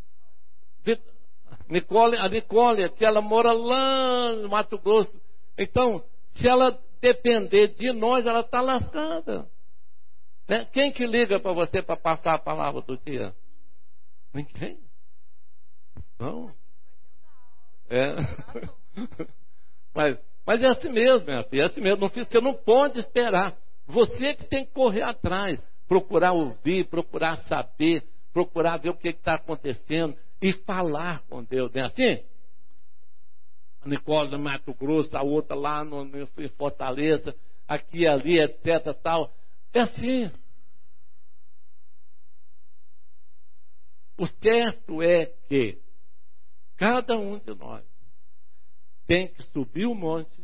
Nicole, a Nicole, que ela mora lá no Mato Grosso. Então, se ela depender de nós, ela está lascada. Né? Quem que liga para você para passar a palavra do dia? Ninguém. Não. É. Mas, mas é assim mesmo, minha filha, é assim mesmo. Não, você não pode esperar. Você que tem que correr atrás, procurar ouvir, procurar saber, procurar ver o que está acontecendo e falar com Deus. Não é assim? A Nicole do Mato Grosso, a outra lá no, no, em Fortaleza, aqui e ali, etc. Tal. É assim. O certo é que cada um de nós tem que subir o monte,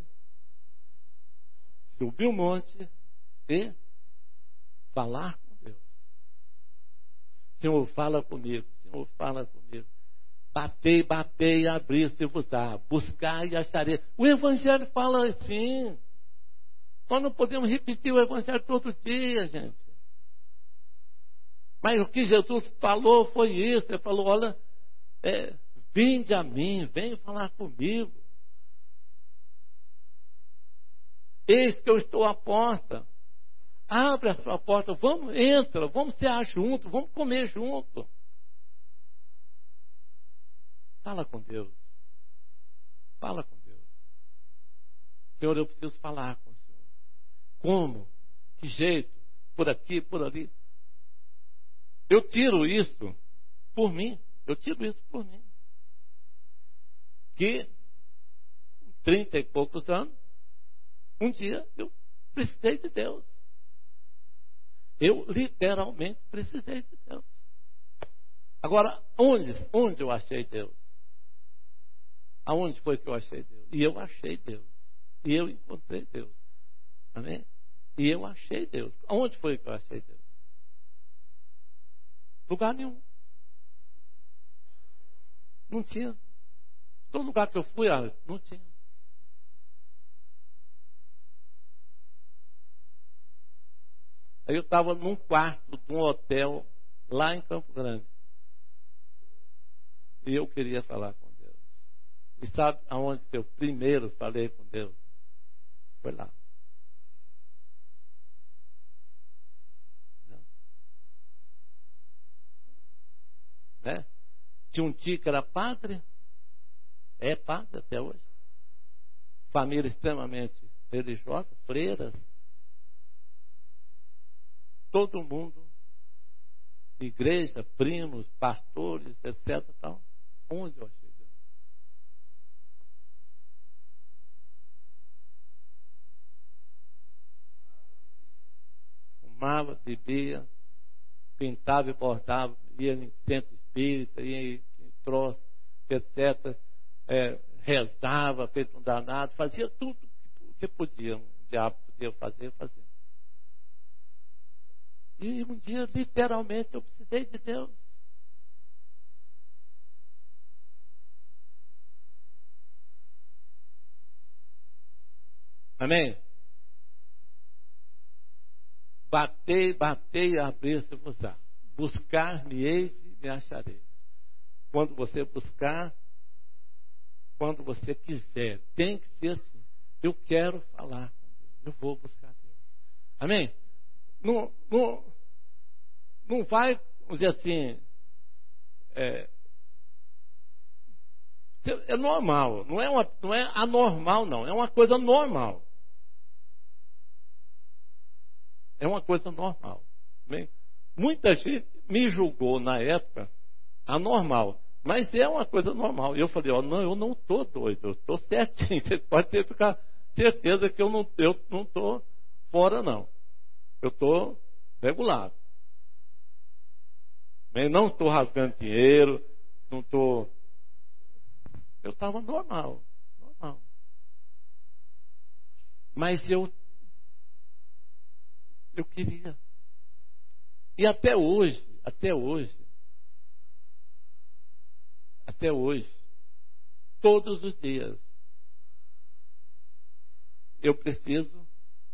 subir o monte e falar com Deus. Senhor, fala comigo. Senhor, fala comigo. Batei, batei, abri-se-vos-á. Buscar e acharei. O Evangelho fala assim. Nós não podemos repetir o Evangelho todo dia, gente. Mas o que Jesus falou foi isso. Ele falou, olha, é, vinde a mim, venha falar comigo. Eis que eu estou à porta. Abre a sua porta, vamos, entra, vamos cear junto, vamos comer junto. Fala com Deus. Fala com Deus. Senhor, eu preciso falar com o Senhor. Como? Que jeito? Por aqui, por ali. Eu tiro isso por mim. Eu tiro isso por mim. Que, com trinta e poucos anos, um dia eu precisei de Deus. Eu literalmente precisei de Deus. Agora, onde, onde eu achei Deus? Aonde foi que eu achei Deus? E eu achei Deus. E eu encontrei Deus. Amém? E eu achei Deus. Aonde foi que eu achei Deus? Lugar nenhum. Não tinha. Todo lugar que eu fui, não tinha. Aí eu estava num quarto de um hotel lá em Campo Grande. E eu queria falar com Deus. E sabe aonde que eu primeiro falei com Deus? Foi lá. Né? Tinha um tio que era padre. É padre até hoje. Família extremamente religiosa, freiras. Todo mundo, igreja, primos, pastores, etc. Tal. Onde eu achei Deus? Fumava, bebia, pintava e bordava, ia em centro espírita, ia em troço, etcétera. É, rezava, feito um danado, fazia tudo que podia, o diabo podia fazer, fazia. E um dia, literalmente, eu precisei de Deus. Amém? Batei, batei, abrir-se-vos-á. Buscar-me-eis e me achareis. Quando você buscar, quando você quiser, tem que ser assim. Eu quero falar com Deus, eu vou buscar Deus. Amém? Não, não, não vai, vamos dizer assim, é, é normal, não é, uma, não é anormal, não, é uma coisa normal. É uma coisa normal. Amém? Muita gente me julgou na época anormal, mas é uma coisa normal. E eu falei, ó, não, eu não estou doido, eu estou certinho. Você pode ter ficar certeza que eu não eu não estou fora, não. Eu estou regulado. Amém? Não estou rasgando dinheiro, não estou... Eu estava normal, normal. Mas eu Eu queria. E até hoje, até hoje, até hoje, todos os dias, eu preciso.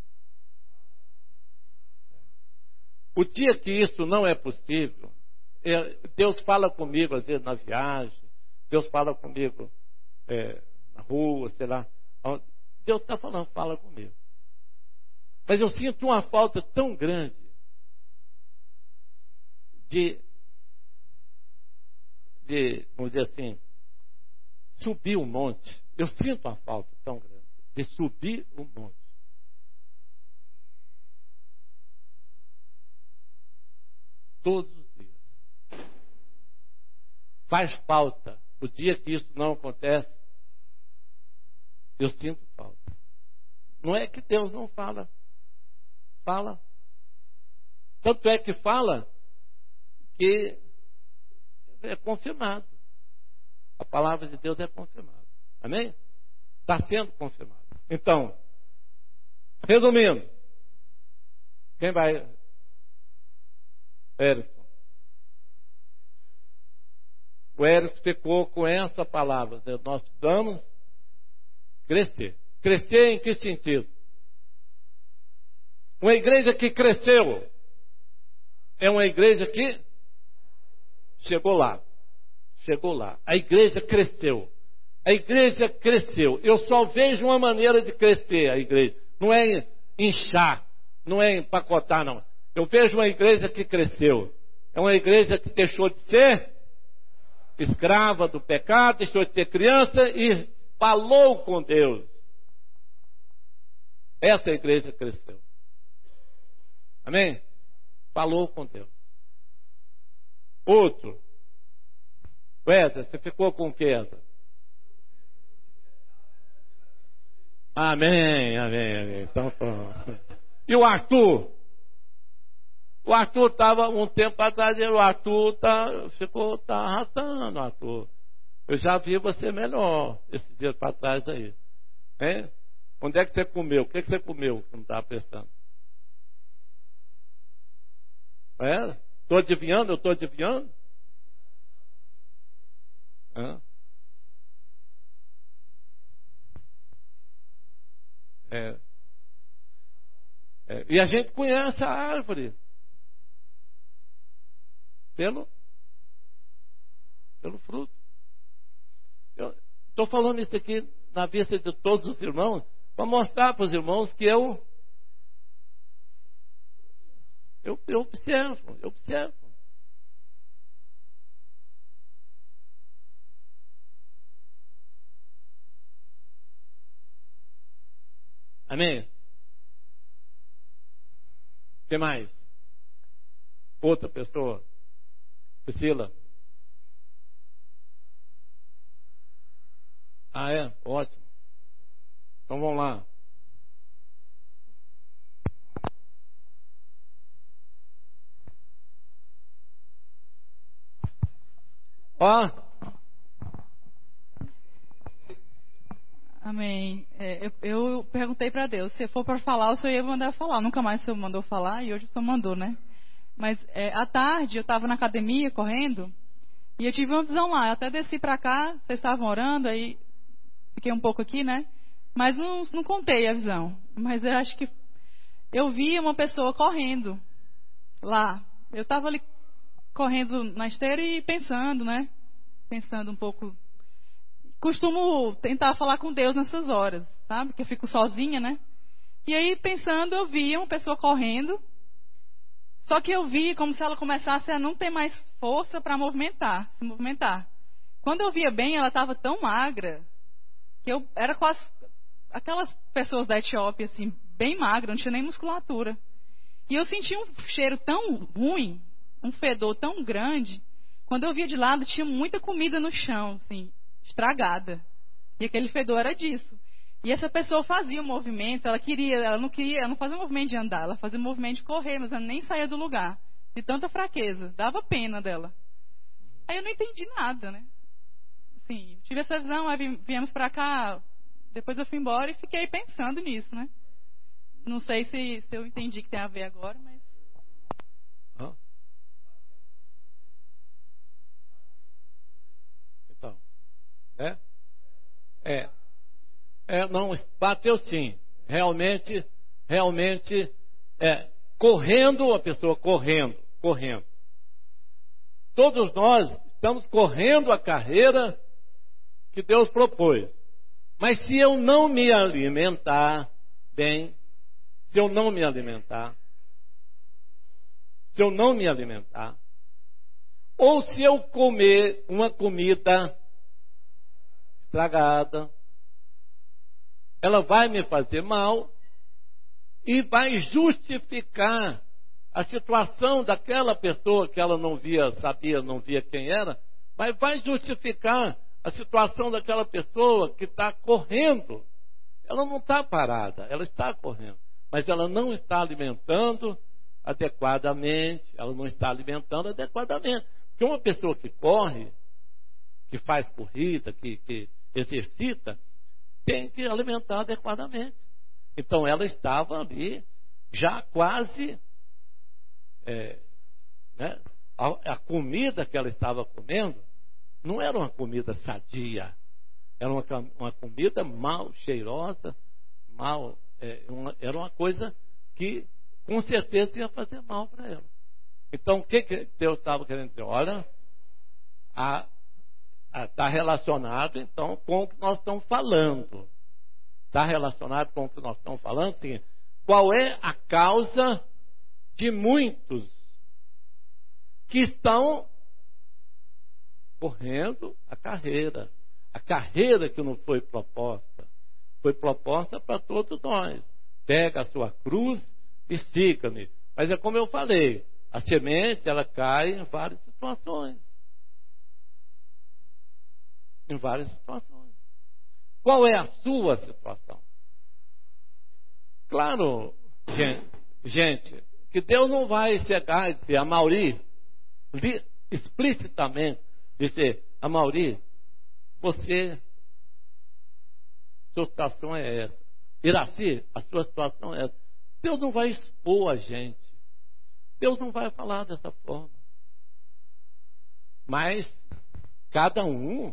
O dia que isso não é possível, Deus fala comigo, às vezes na viagem, Deus fala comigo é, na rua, sei lá. Deus está falando, fala comigo. Mas eu sinto uma falta tão grande de, de, vamos dizer assim, subir o monte. Eu sinto uma falta tão grande de subir o monte. Todos os dias. Faz falta. O dia que isso não acontece, eu sinto falta. Não é que Deus não fala. Fala. Tanto é que fala que é confirmado. A palavra de Deus é confirmada. Amém? Está sendo confirmado. Então, resumindo, quem vai? Erickson. O Erickson ficou com essa palavra. Nós precisamos crescer. Crescer em que sentido? Uma igreja que cresceu é uma igreja que chegou lá. Chegou lá. A igreja cresceu. A igreja cresceu. Eu só vejo uma maneira de crescer a igreja. Não é inchar, não é empacotar, não. Eu vejo uma igreja que cresceu. É uma igreja que deixou de ser escrava do pecado, deixou de ser criança e falou com Deus. Essa igreja cresceu. Amém? Falou com Deus. Outro. Wesley, você ficou com o que, Wesley? Amém, amém, amém. Então, pronto. E o Arthur? O Arthur estava um tempo atrás, o Arthur tá, ficou, tá arrastando, Arthur. Eu já vi você melhor esses dias para trás aí. Hein? Onde é que você comeu? O que, que você comeu que não estava prestando? É? Estou adivinhando? Eu estou adivinhando? É. É. É. E a gente conhece a árvore pelo, pelo fruto. Eu estou falando isso aqui na vista de todos os irmãos para mostrar para os irmãos que eu Eu, eu observo, eu observo. Amém? O que mais? Outra pessoa? Priscila? Ah, é? Ótimo. Então vamos lá. Ó. Amém. É, eu, eu perguntei para Deus, se for para falar, o Senhor ia mandar falar. Nunca mais o Senhor mandou falar e hoje o Senhor mandou, né? Mas é, à tarde eu estava na academia correndo e eu tive uma visão lá. Eu até desci para cá, vocês estavam orando, aí fiquei um pouco aqui, né? Mas não, não contei a visão. Mas eu acho que eu vi uma pessoa correndo lá. Eu estava ali correndo na esteira e pensando, né? Pensando um pouco. Costumo tentar falar com Deus nessas horas, sabe? Que eu fico sozinha, né? E aí, pensando, eu vi uma pessoa correndo. Só que eu vi como se ela começasse a não ter mais força para movimentar, se movimentar. Quando eu via bem, ela estava tão magra que eu era quase aquelas pessoas da Etiópia, assim, bem magra, não tinha nem musculatura. E eu senti um cheiro tão ruim, um fedor tão grande. Quando eu via de lado, tinha muita comida no chão, assim, estragada. E aquele fedor era disso. E essa pessoa fazia o movimento, ela queria, ela não queria, ela não fazia o movimento de andar, ela fazia o movimento de correr, mas ela nem saía do lugar. De tanta fraqueza, dava pena dela. Aí eu não entendi nada, né? Assim, tive essa visão, aí viemos pra cá, depois eu fui embora e fiquei pensando nisso, né? Não sei se, se eu entendi que tem a ver agora, mas... Hã? Então, né? É. É, não, bateu sim. Realmente, realmente, é, correndo, a pessoa correndo, correndo. Todos nós estamos correndo a carreira que Deus propôs. Mas se eu não me alimentar bem, se eu não me alimentar, se eu não me alimentar, ou se eu comer uma comida estragada, ela vai me fazer mal e vai justificar a situação daquela pessoa que ela não via, sabia, não via quem era, mas vai justificar a situação daquela pessoa que está correndo. Ela não está parada, ela está correndo, mas ela não está alimentando adequadamente, ela não está alimentando adequadamente. Porque uma pessoa que corre, que faz corrida, que, que exercita, tem que alimentar adequadamente. Então ela estava ali, já quase, é, né, a, a comida que ela estava comendo não era uma comida sadia, era uma, uma comida mal cheirosa, mal, é, uma, era uma coisa que com certeza ia fazer mal para ela. Então o que, que Deus estava querendo dizer? Olha, está relacionado então com o que nós estamos falando. Está relacionado com o que nós estamos falando. Assim, qual é a causa de muitos que estão correndo a carreira? A carreira que não foi proposta, foi proposta para todos nós. Pega a sua cruz e siga-me. Mas é como eu falei, a semente ela cai em várias situações. Em várias situações. Qual é a sua situação? Claro, gente, gente, que Deus não vai chegar e dizer a Mauri, explicitamente, dizer a Mauri, você, sua situação é essa. Iraci, a sua situação é essa. Deus não vai expor a gente. Deus não vai falar dessa forma. Mas cada um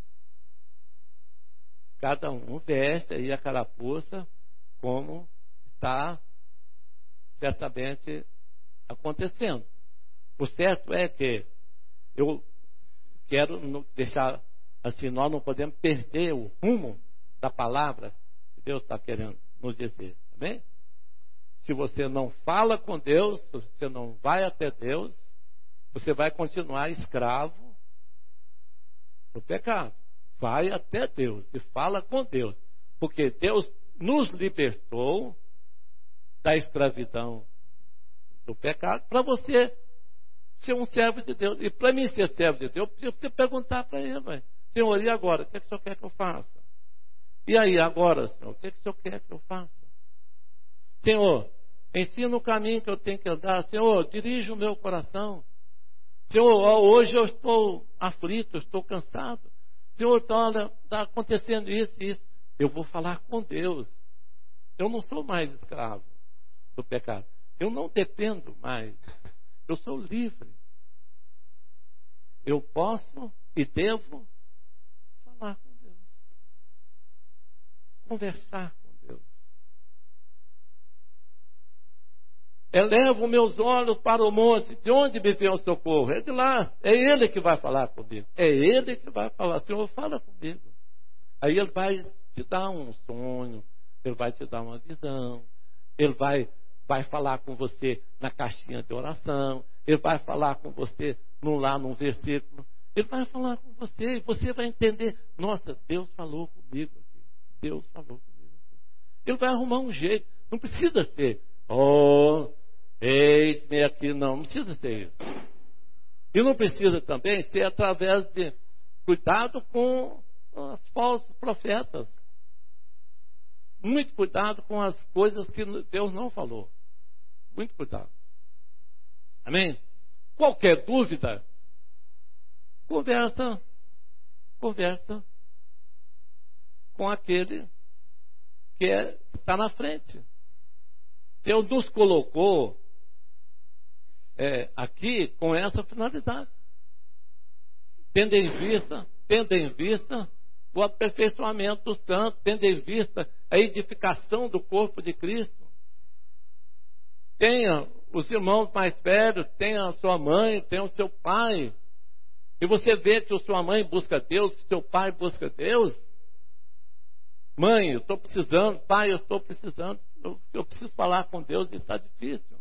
Cada um veste aí a carapuça como está certamente acontecendo. O certo é que eu quero deixar assim, nós não podemos perder o rumo da palavra que Deus está querendo nos dizer, tá bem? Se você não fala com Deus, se você não vai até Deus, você vai continuar escravo do pecado. Vai até Deus e fala com Deus, porque Deus nos libertou da escravidão do pecado para você ser um servo de Deus. E para mim ser servo de Deus, eu preciso você perguntar para ele, vai. Senhor, e agora? O que é que o Senhor quer que eu faça? E aí, agora, Senhor, o que é que o Senhor quer que eu faça? Senhor, ensina o caminho que eu tenho que andar. Senhor, dirige o meu coração. Senhor, hoje eu estou aflito, eu estou cansado. Senhor, então, olha, está acontecendo isso e isso. Eu vou falar com Deus. Eu não sou mais escravo do pecado. Eu não dependo mais. Eu sou livre. Eu posso e devo falar com Deus. Conversar com Deus. Elevo meus olhos para o monte. De onde me vem o socorro? É de lá. É Ele que vai falar comigo. É Ele que vai falar. Senhor, fala comigo. Aí Ele vai te dar um sonho. Ele vai te dar uma visão. Ele vai, vai falar com você na caixinha de oração. Ele vai falar com você no, lá num versículo. Ele vai falar com você. E você vai entender. Nossa, Deus falou comigo aqui. Deus falou comigo aqui. Ele vai arrumar um jeito. Não precisa ser. Oh, eis-me aqui. Não, não precisa ser isso. E não precisa também ser através de cuidado com os falsos profetas. Muito cuidado com as coisas que Deus não falou. Muito cuidado. Amém? Qualquer dúvida, conversa, conversa com aquele que é, está na frente. Deus nos colocou é, aqui com essa finalidade. Tendo em vista, tendo em vista o aperfeiçoamento do santo, tendo em vista a edificação do corpo de Cristo. Tenha os irmãos mais velhos, tenha a sua mãe, tenha o seu pai. E você vê que a sua mãe busca Deus, que o seu pai busca Deus. Mãe, eu estou precisando, pai, eu estou precisando, eu, eu preciso falar com Deus e está difícil.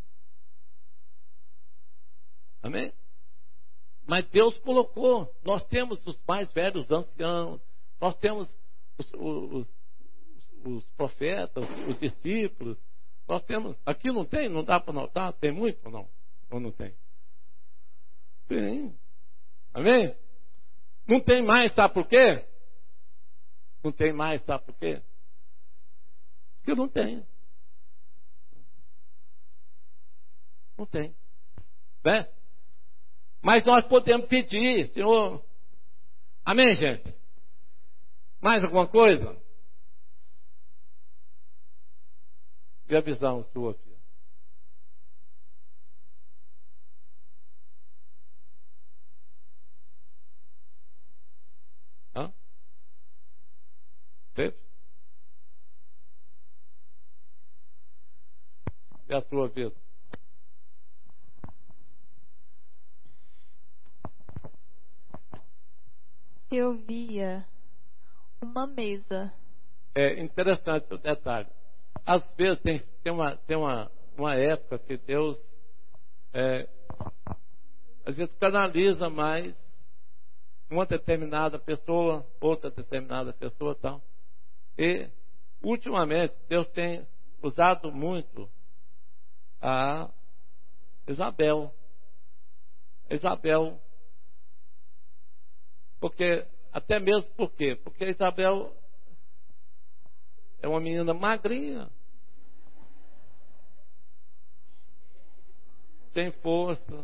Amém? Mas Deus colocou, nós temos os mais velhos, os anciãos, nós temos os, os, os profetas, os discípulos, nós temos, aqui não tem, não dá para notar, tem muito ou não? Ou não tem? Tem. Amém? Não tem mais, sabe por quê? Não tem mais, sabe por quê? Porque não tem. Não tem. Né? Mas nós podemos pedir, Senhor. Amém, gente? Mais alguma coisa? E a visão sua, filha? Hã? Teve? E a sua vida? Eu via uma mesa. É interessante o detalhe. Às vezes tem, tem, uma, tem uma, uma época que Deus é, a gente canaliza mais uma determinada pessoa, outra determinada pessoa e tal. E ultimamente Deus tem usado muito a Isabel. Isabel. Porque, até mesmo por quê? Porque a Isabel é uma menina magrinha, sem força.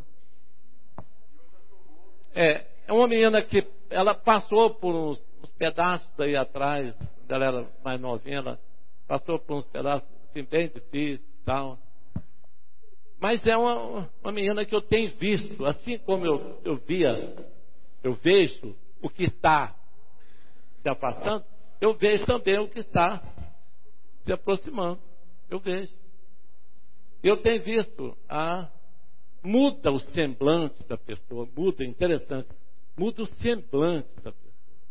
É, é uma menina que ela passou por uns, uns pedaços daí atrás, quando ela era mais novinha, ela passou por uns pedaços assim, bem difíceis e tal. Mas é uma, uma menina que eu tenho visto, assim como eu, eu via, eu vejo o que está se afastando, eu vejo também o que está se aproximando. Eu vejo. Eu tenho visto a muda o semblante da pessoa, muda, interessante, muda o semblante da pessoa.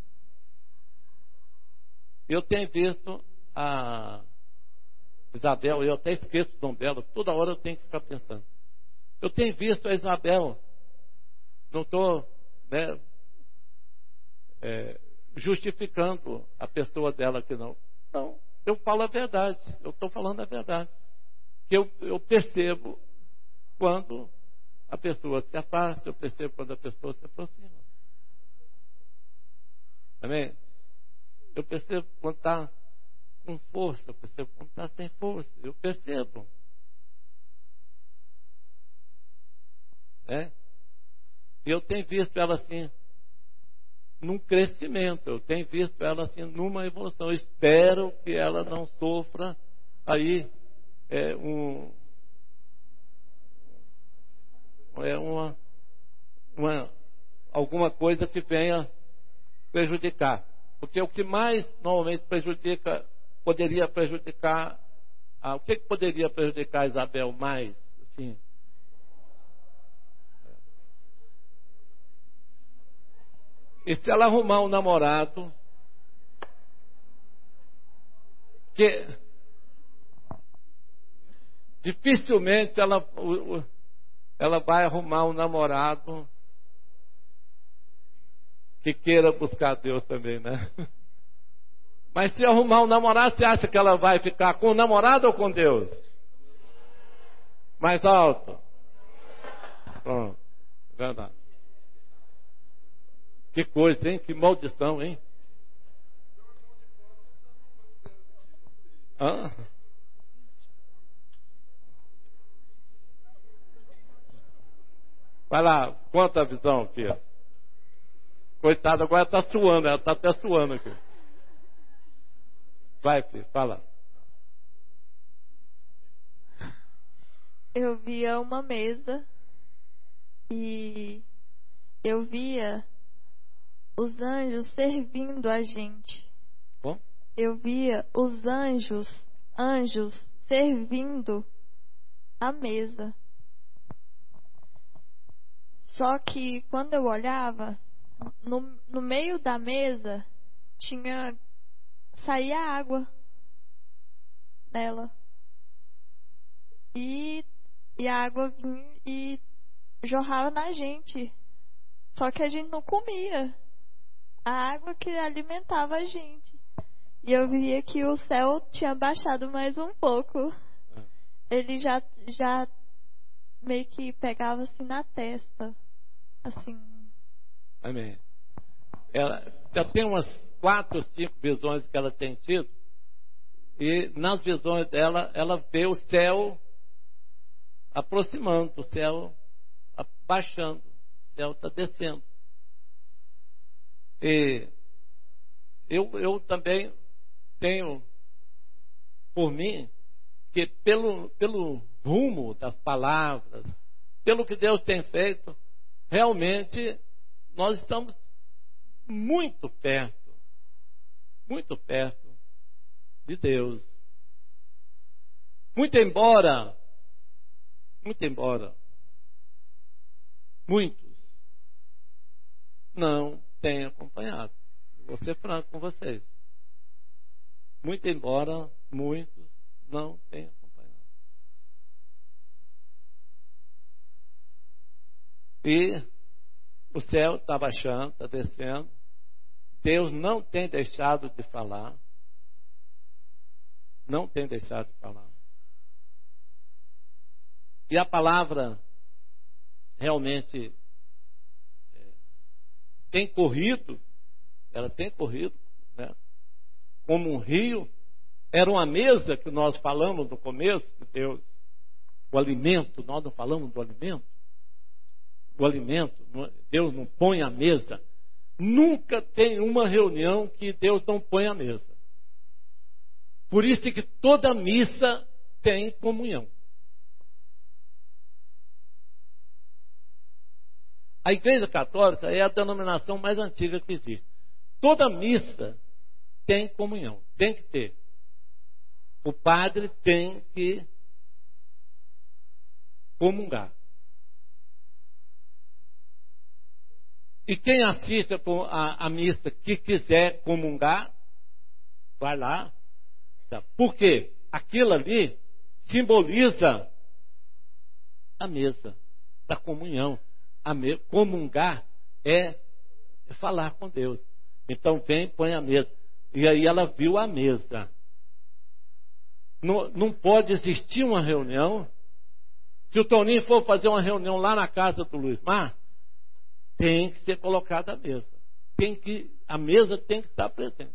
Eu tenho visto a Isabel, eu até esqueço o nome dela, toda hora eu tenho que ficar pensando. Eu tenho visto a Isabel, não estou, né, é, justificando a pessoa dela aqui não. Não, eu falo a verdade, eu estou falando a verdade. Que eu, eu percebo quando a pessoa se afasta, eu percebo quando a pessoa se aproxima. Amém? Eu percebo quando está com força, eu percebo quando está sem força, eu percebo. É? E eu tenho visto ela assim, num crescimento, eu tenho visto ela assim, numa evolução. Eu espero que ela não sofra aí é, um, é uma, uma, alguma coisa que venha prejudicar. Porque o que mais normalmente prejudica, poderia prejudicar, ah, o que, que poderia prejudicar a Isabel mais? Assim, e se ela arrumar um namorado que dificilmente ela, ela vai arrumar um namorado que queira buscar Deus também, né? Mas se arrumar um namorado, você acha que ela vai ficar com o namorado ou com Deus? Mais alto. Pronto. Verdade. Que coisa, hein? Que maldição, hein? Hã? Vai lá, conta a visão, filha. Coitada, agora está suando, ela está até suando aqui. Vai, filho, fala. Eu via uma mesa e eu via os anjos servindo a gente. Bom? Eu via os anjos, anjos servindo a mesa. Só que quando eu olhava, no, no meio da mesa tinha saía água nela. E, e a água vinha e jorrava na gente. Só que a gente não comia. A água que alimentava a gente. E eu via que o céu tinha baixado mais um pouco. Ele já, já meio que pegava assim na testa. Assim. Amém. Ela já tem umas quatro, cinco visões que ela tem tido. E nas visões dela, ela vê o céu aproximando, o céu baixando, o céu está descendo. E eu, eu também tenho por mim que pelo, pelo rumo das palavras, pelo que Deus tem feito, realmente nós estamos muito perto, muito perto de Deus. Muito embora, muito embora, muitos não tenham acompanhado. Vou ser franco com vocês. Muito embora, muitos não tenham acompanhado. E o céu está baixando, está descendo. Deus não tem deixado de falar. Não tem deixado de falar. E a palavra realmente é, tem corrido, ela tem corrido, né? Como um rio. Era uma mesa que nós falamos no começo, de Deus, o alimento, nós não falamos do alimento. O alimento, Deus não põe a mesa. Nunca tem uma reunião que Deus não põe a mesa. Por isso que toda missa tem comunhão. A Igreja Católica é a denominação mais antiga que existe. Toda missa tem comunhão, tem que ter. O padre tem que comungar. E quem assiste a, a missa que quiser comungar, vai lá. Por quê? Aquilo ali simboliza a mesa da comunhão. A me, comungar é falar com Deus. Então vem, põe a mesa. E aí ela viu a mesa. Não, não pode existir uma reunião. Se o Toninho for fazer uma reunião lá na casa do Luiz Mar, tem que ser colocada a mesa. Tem que, a mesa tem que estar presente.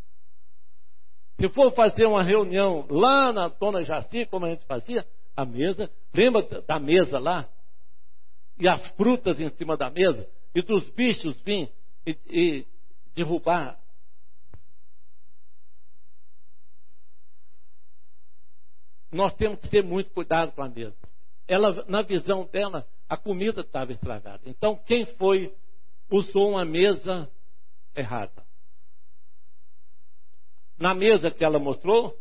Se for fazer uma reunião lá na Dona Jaci, como a gente fazia, a mesa, lembra da mesa lá? E as frutas em cima da mesa, e dos bichos virem e, e derrubar. Nós temos que ter muito cuidado com a mesa. Ela, na visão dela, A comida estava estragada. Então, quem foi, usou uma mesa errada. Na mesa que ela mostrou,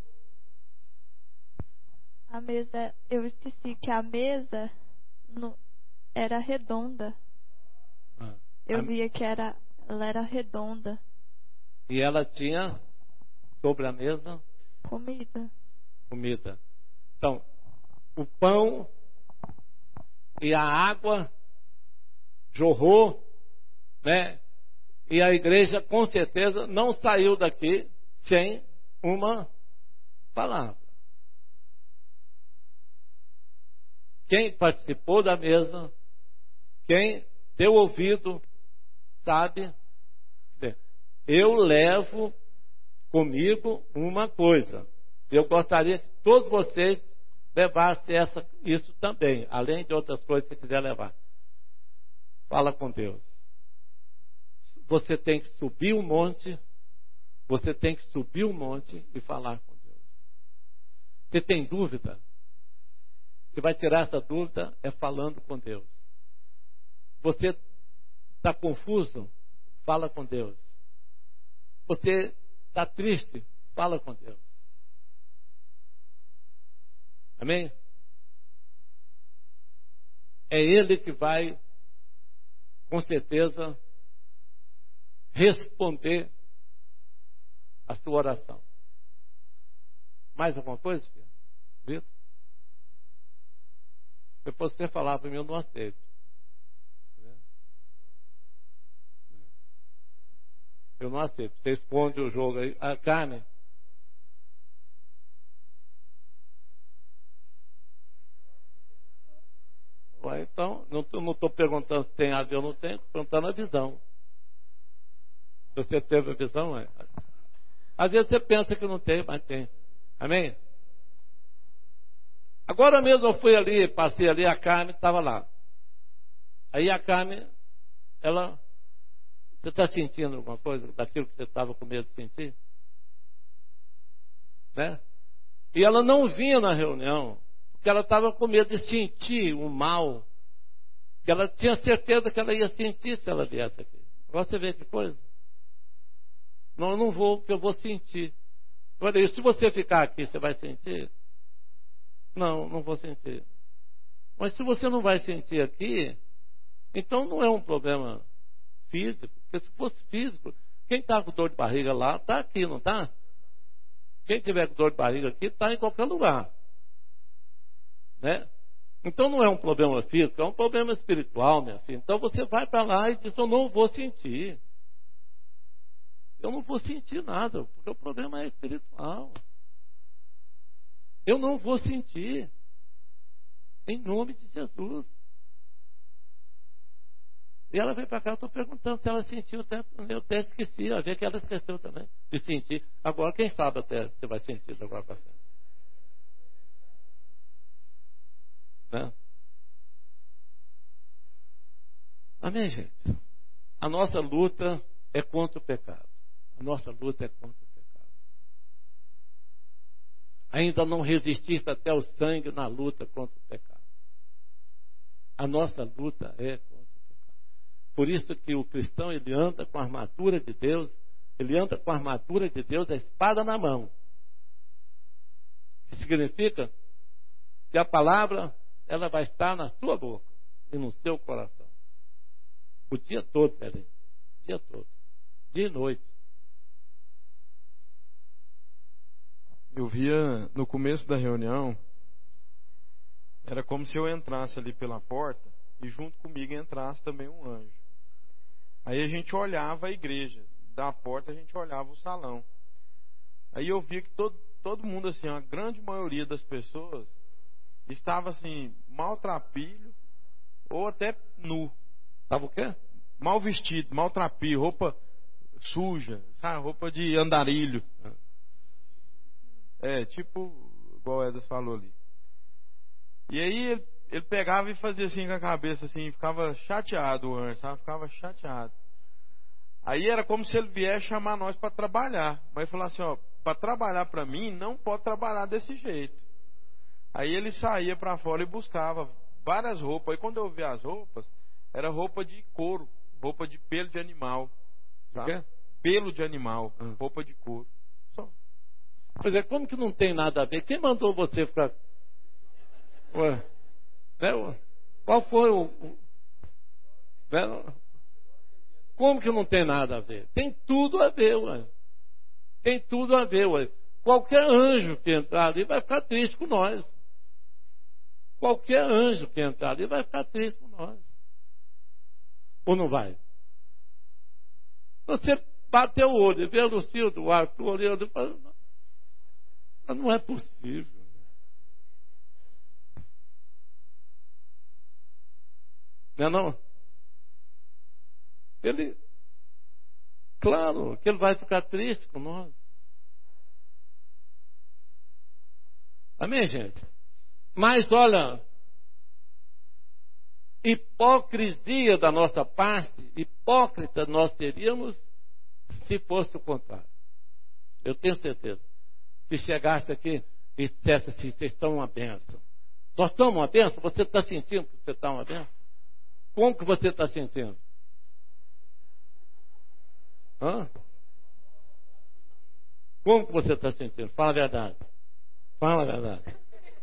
a mesa, eu esqueci que a mesa no, era redonda. ah, Eu a, via que era, ela era redonda. E ela tinha sobre a mesa Comida. comida. Então, o pão e a água jorrou, né? E a igreja com certeza não saiu daqui sem uma palavra. Quem participou da mesa, quem deu ouvido, sabe, eu levo comigo uma coisa. Eu gostaria que todos vocês levassem essa, isso também, além de outras coisas que você quiser levar. Fala com Deus. Você tem que subir o monte, você tem que subir o monte e falar com Deus. Você tem dúvida? Você vai tirar essa dúvida é falando com Deus. Você está confuso? Fala com Deus. Você está triste? Fala com Deus. Amém? É Ele que vai, com certeza, responder a sua oração. Mais alguma coisa, filho? Vitor? Depois você falar para mim, eu não aceito. Eu não aceito. Você esconde o jogo aí. A carne. Ué, então, não estou perguntando se tem a ver ou não tem, estou perguntando a visão. Se você teve a visão, é. Às vezes você pensa que não tem, mas tem. Amém? Agora mesmo eu fui ali, passei ali, a Carmen estava lá. Aí a Carmen, ela... Você está sentindo alguma coisa daquilo que você estava com medo de sentir? Né? E ela não vinha na reunião, porque ela estava com medo de sentir o mal, que ela tinha certeza que ela ia sentir se ela viesse aqui. Agora você vê que coisa? Não, eu não vou, porque eu vou sentir. Eu falei, se você ficar aqui, você vai sentir? Não, não vou sentir. Mas se você não vai sentir aqui, então não é um problema físico. Porque se fosse físico, quem está com dor de barriga lá, está aqui, não está? Quem tiver com dor de barriga aqui, está em qualquer lugar. Né? Então não é um problema físico, é um problema espiritual, minha filha. Então você vai para lá e diz, eu não vou sentir. Eu não vou sentir nada, porque o problema é espiritual. Eu não vou sentir. Em nome de Jesus. E ela veio para cá, eu estou perguntando se ela sentiu o tempo. Eu até esqueci, a ver que ela esqueceu também de sentir. Agora, quem sabe até você vai sentir agora para frente. Né? Amém, gente? A nossa luta é contra o pecado. A nossa luta é contra o pecado. Ainda não resististe até o sangue na luta contra o pecado. A nossa luta é contra o pecado. Por isso que o cristão, ele anda com a armadura de Deus, ele anda com a armadura de Deus, a espada na mão. Que significa que a palavra, ela vai estar na sua boca e no seu coração. O dia todo, Helen. O dia todo. Dia e noite. Eu via no começo da reunião, era como se eu entrasse ali pela porta e junto comigo entrasse também um anjo. Aí a gente olhava a igreja, da porta a gente olhava o salão. Aí eu via que todo, todo mundo, assim, a grande maioria das pessoas estava assim, maltrapilho ou até nu. Estava o quê? Mal vestido, maltrapilho, roupa suja, sabe? Roupa de andarilho. É, tipo, igual o Edas falou ali. E aí ele, ele pegava e fazia assim com a cabeça, assim, ficava chateado o anjo, sabe? Ficava chateado. Aí era como se ele viesse chamar nós para trabalhar. Mas ele falou assim, ó, para trabalhar para mim, não pode trabalhar desse jeito. Aí ele saía para fora e buscava várias roupas. Aí quando eu vi as roupas, era roupa de couro, roupa de pelo de animal. Sabe? Pelo de animal, Hum. roupa de couro. Só. Pois é, como que não tem nada a ver? Quem mandou você ficar... Ué, né? Qual foi o... o... Né? Como que não tem nada a ver? Tem tudo a ver, ué. Tem tudo a ver, ué. Qualquer anjo que entrar ali vai ficar triste com nós. Qualquer anjo que entrar ali vai ficar triste com nós. Ou não vai? Você bateu o olho e vê o Lucildo, o Arthur, olhando e fala, mas não é possível. Não é não? Ele, claro que ele vai ficar triste com nós. Amém, gente? Mas olha, hipocrisia da nossa parte, hipócrita nós seríamos se fosse o contrário. Eu tenho certeza. Se chegasse aqui e dissesse assim, vocês estão uma benção. Nós estamos uma benção? Você está sentindo que você está uma benção? Como que você está sentindo? Hã? Como que você está sentindo? Fala a verdade. Fala a verdade.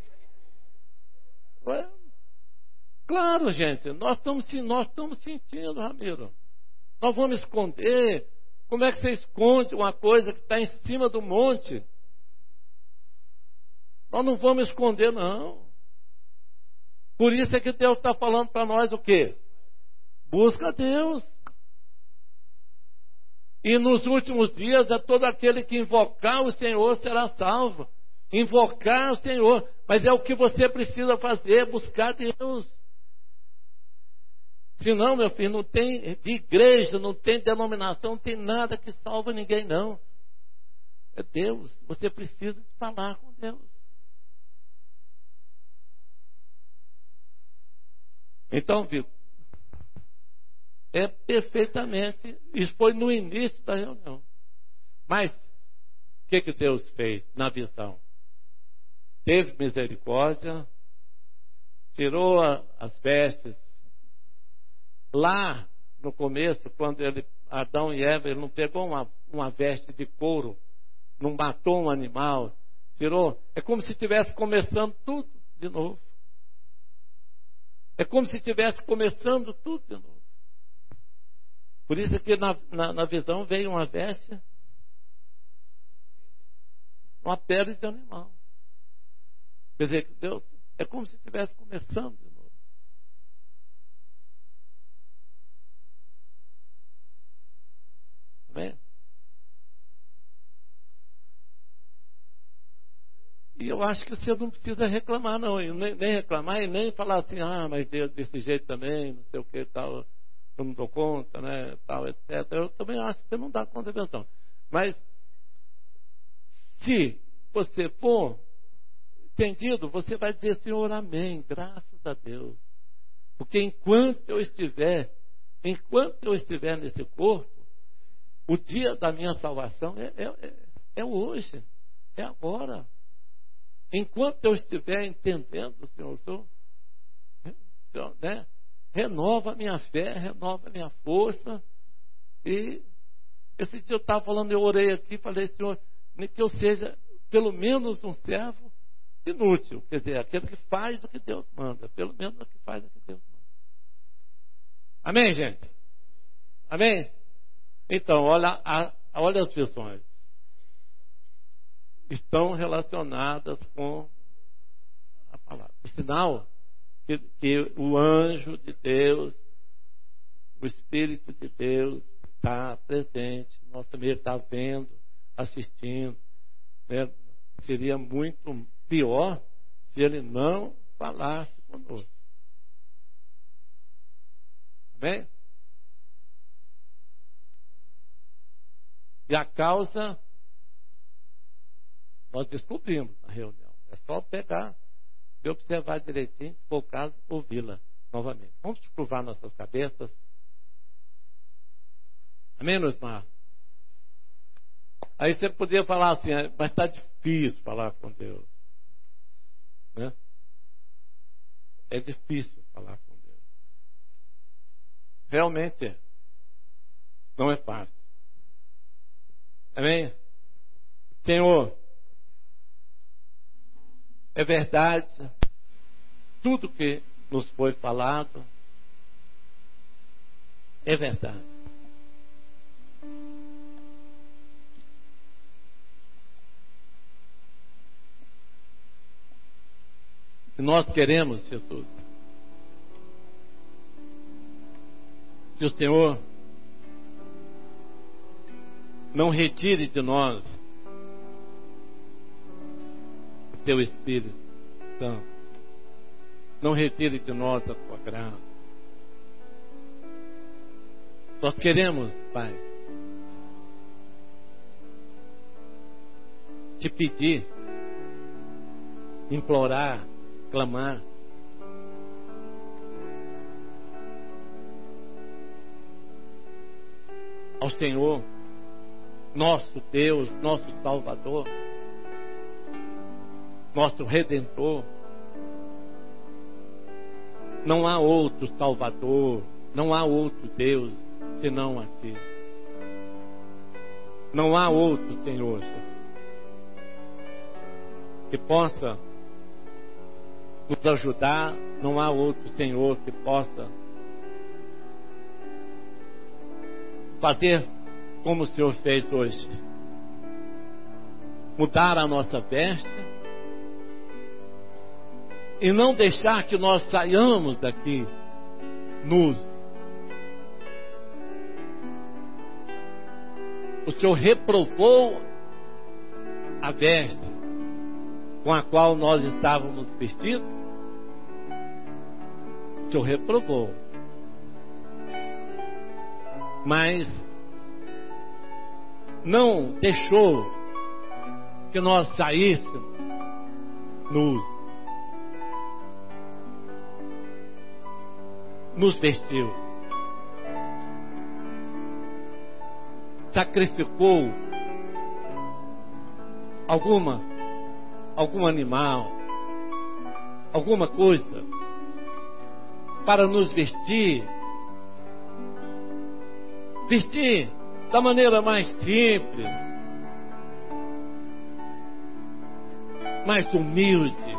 Ué, claro, gente, nós estamos, nós estamos sentindo, Ramiro. Nós vamos esconder. Como é que você esconde uma coisa que está em cima do monte? Nós não vamos esconder, não. Por isso é que Deus está falando para nós o quê? Busca a Deus. E nos últimos dias é todo aquele que invocar o Senhor será salvo. Invocar o Senhor. Mas é o que você precisa fazer, buscar Deus. Senão, meu filho, não tem de igreja, não tem denominação, não tem nada que salva ninguém, não. É Deus. Você precisa falar com Deus. Então, Vitor, é perfeitamente, isso foi no início da reunião. Mas, o que, que Deus fez na visão? Teve misericórdia, tirou a, as vestes. Lá, no começo, quando ele, Adão e Eva, ele não pegou uma, uma veste de couro, não matou um animal, tirou. É como se estivesse começando tudo de novo. É como se estivesse começando tudo de novo. Por isso que na, na, na visão veio uma veste, uma pele de animal. Quer dizer, Deus, é como se estivesse começando de novo. Amém? E eu acho que você não precisa reclamar, não. Nem, nem reclamar e nem falar assim, ah, mas Deus desse jeito também, não sei o que, tal, eu não dou conta, né, tal, etcétera. Eu também acho que você não dá conta da invenção. Mas, se você for entendido, você vai dizer, Senhor, amém, graças a Deus. Porque enquanto eu estiver, enquanto eu estiver nesse corpo, o dia da minha salvação é, é, é hoje, é agora. Enquanto eu estiver entendendo, Senhor, Senhor, né, renova a minha fé, renova a minha força. E esse dia eu estava falando, eu orei aqui, falei, Senhor, que eu seja pelo menos um servo inútil, quer dizer, aquele que faz o que Deus manda, pelo menos o que faz o que Deus manda. Amém, gente? Amém? Então, olha, a, olha as visões. Estão relacionadas com a palavra. O sinal que, que o anjo de Deus, o Espírito de Deus está presente, nosso meio está vendo, assistindo, né? Seria muito pior se ele não falasse conosco. Amém? E a causa nós descobrimos na reunião. É só pegar e observar direitinho, se for o caso, ouvi-la novamente. Vamos curvar nossas cabeças. Amém, meu irmão? Aí você podia falar assim, mas está difícil falar com Deus. Né? É difícil falar com Deus. Realmente é. Não é fácil. Amém? Senhor, é verdade, tudo que nos foi falado é verdade. E nós queremos, Jesus, que o Senhor não retire de nós o Teu Espírito Santo. Não retire de nós a Tua graça. Nós queremos, Pai, te pedir, implorar, clamar, ao Senhor, nosso Deus, nosso Salvador, nosso Redentor. Não há outro Salvador, não há outro Deus senão a Ti. Não há outro Senhor que possa nos ajudar, não há outro Senhor que possa fazer como o Senhor fez hoje, mudar a nossa veste e não deixar que nós saiamos daqui nus. O Senhor reprovou a veste com a qual nós estávamos vestidos. O Senhor reprovou. Mas não deixou que nós saíssemos nus. Nos vestiu. Sacrificou alguma, algum animal, alguma coisa para nos vestir. Vestir da maneira mais simples, mais humilde.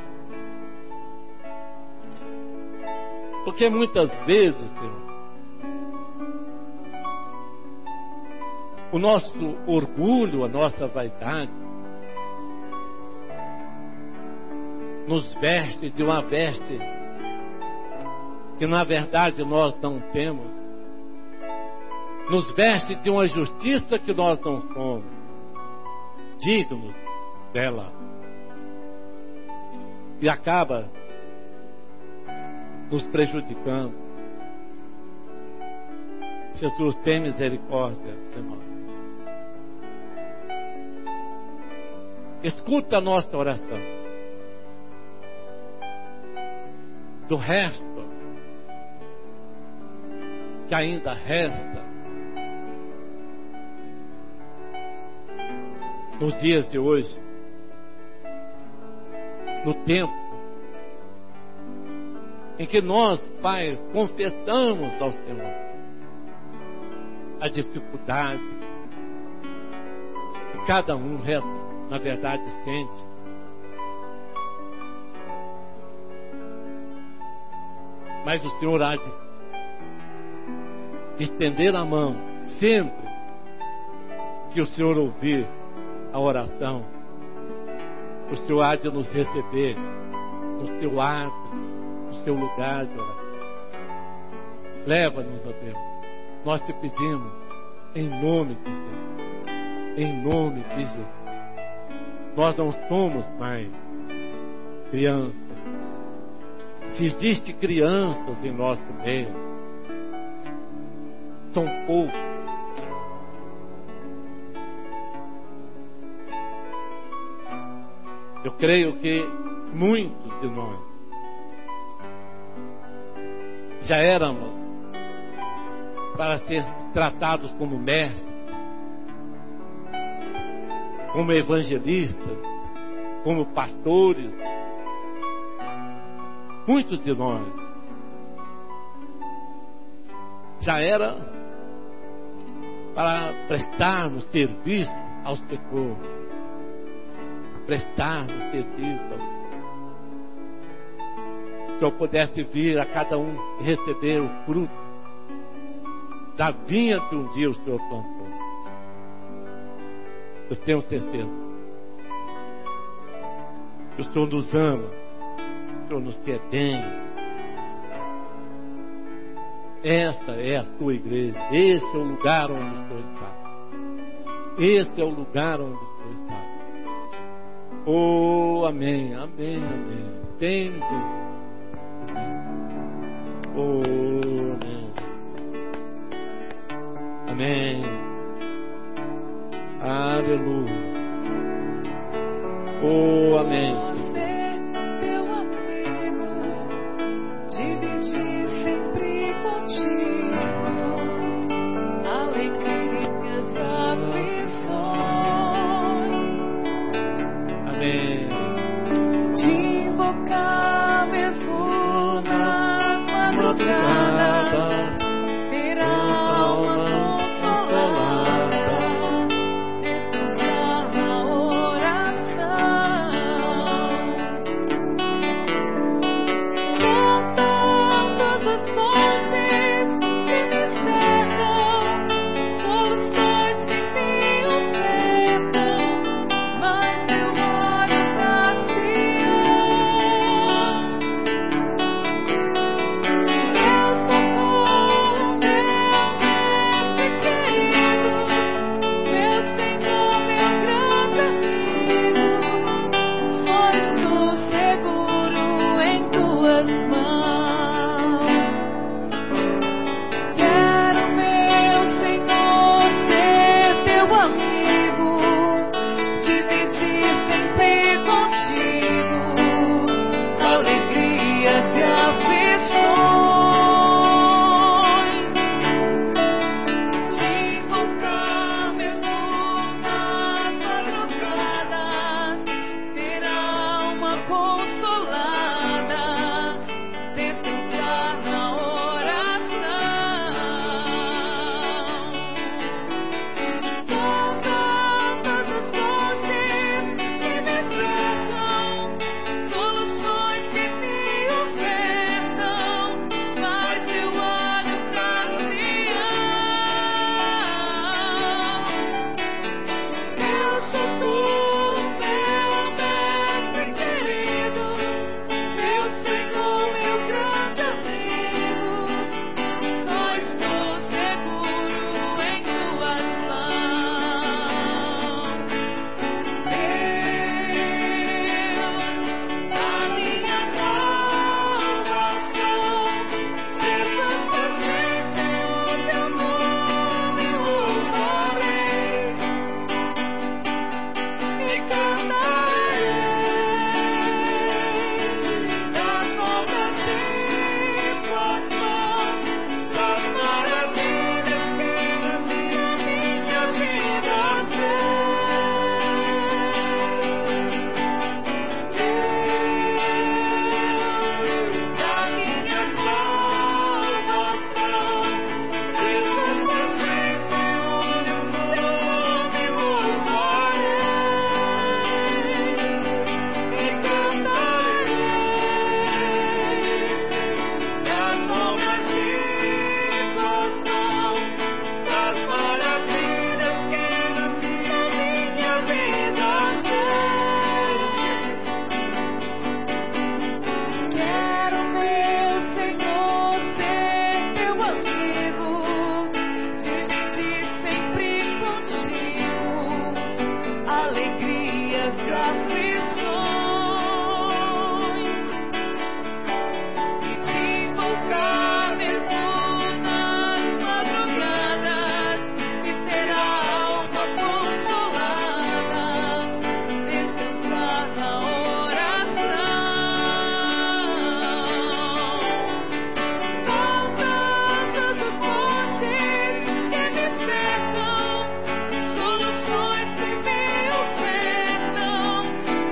Porque muitas vezes, Senhor, o nosso orgulho, a nossa vaidade, nos veste de uma veste que na verdade nós não temos. Nos veste de uma justiça que nós não somos dignos dela. E acaba nos prejudicando. Jesus, tem misericórdia de nós. Escuta a nossa oração. Do resto que ainda resta nos dias de hoje, no tempo em que nós, Pai, confessamos ao Senhor a dificuldade que cada um, na verdade, sente. Mas o Senhor há de, de estender a mão sempre que o Senhor ouvir a oração. O Senhor há de nos receber no seu ato, no seu lugar de oração. Leva-nos, ó Deus. Nós te pedimos em nome de Jesus. Em nome de Jesus. Nós não somos mais crianças. Se existe crianças em nosso meio, são poucos. Eu creio que muitos de nós já éramos para ser tratados como mestres, como evangelistas, como pastores, Muitos de nós já era para prestarmos serviço ao Senhor, prestarmos serviço ao Senhor. Que eu pudesse vir a cada um e receber o fruto da vinha que um dia o Senhor plantou. Eu tenho certeza que o Senhor nos ama, o Senhor nos quer bem. Essa é a sua igreja, esse é o lugar onde o Senhor está. Esse é o lugar onde o Senhor está. Oh, amém, amém, amém. Tem Deus. Oh, amém. Amém. Aleluia. Oh, amém. Ser teu amigo, dividir sempre contigo alegrias e aflições. Amém. Te invocar mesmo nas madrugadas, ter a alma consolada, descansar na oração. São tantas as fontes que me cercam, soluções que me ofertam, mas eu olho pra Sião. Meu socorro, meu mestre querido, meu Senhor, meu grande amigo, só estou seguro em tuas mãos. Quero, meu Senhor, ser teu amigo, dividir sempre contigo alegrias e aflições. Te invocar mesmo nas madrugadas, ter a alma consolada, descansar na oração. São tantas as fontes que me cercam, soluções que me ofertam, mas eu olho pra Sião. Meu socorro, meu mestre querido, meu Senhor, meu grande amigo, só estou seguro em tuas mãos. Deus da minha salvação, Jesus, por sempre o teu nome louvarei e cantarei das obras de tuas mãos, das maravilhas que na minha vida Deus da minha salvação, Jesus, por sempre o teu nome louvarei e cantarei das obras de tuas mãos, das maravilhas que na minha vida fez. Quero, meu Senhor, ser teu amigo, dividir sempre contigo alegrias e aflições. Te invocar mesmo nas madrugadas e ter a alma consolada, descansar na oração. São tantas as fontes que me cercam, soluções que me ofertam,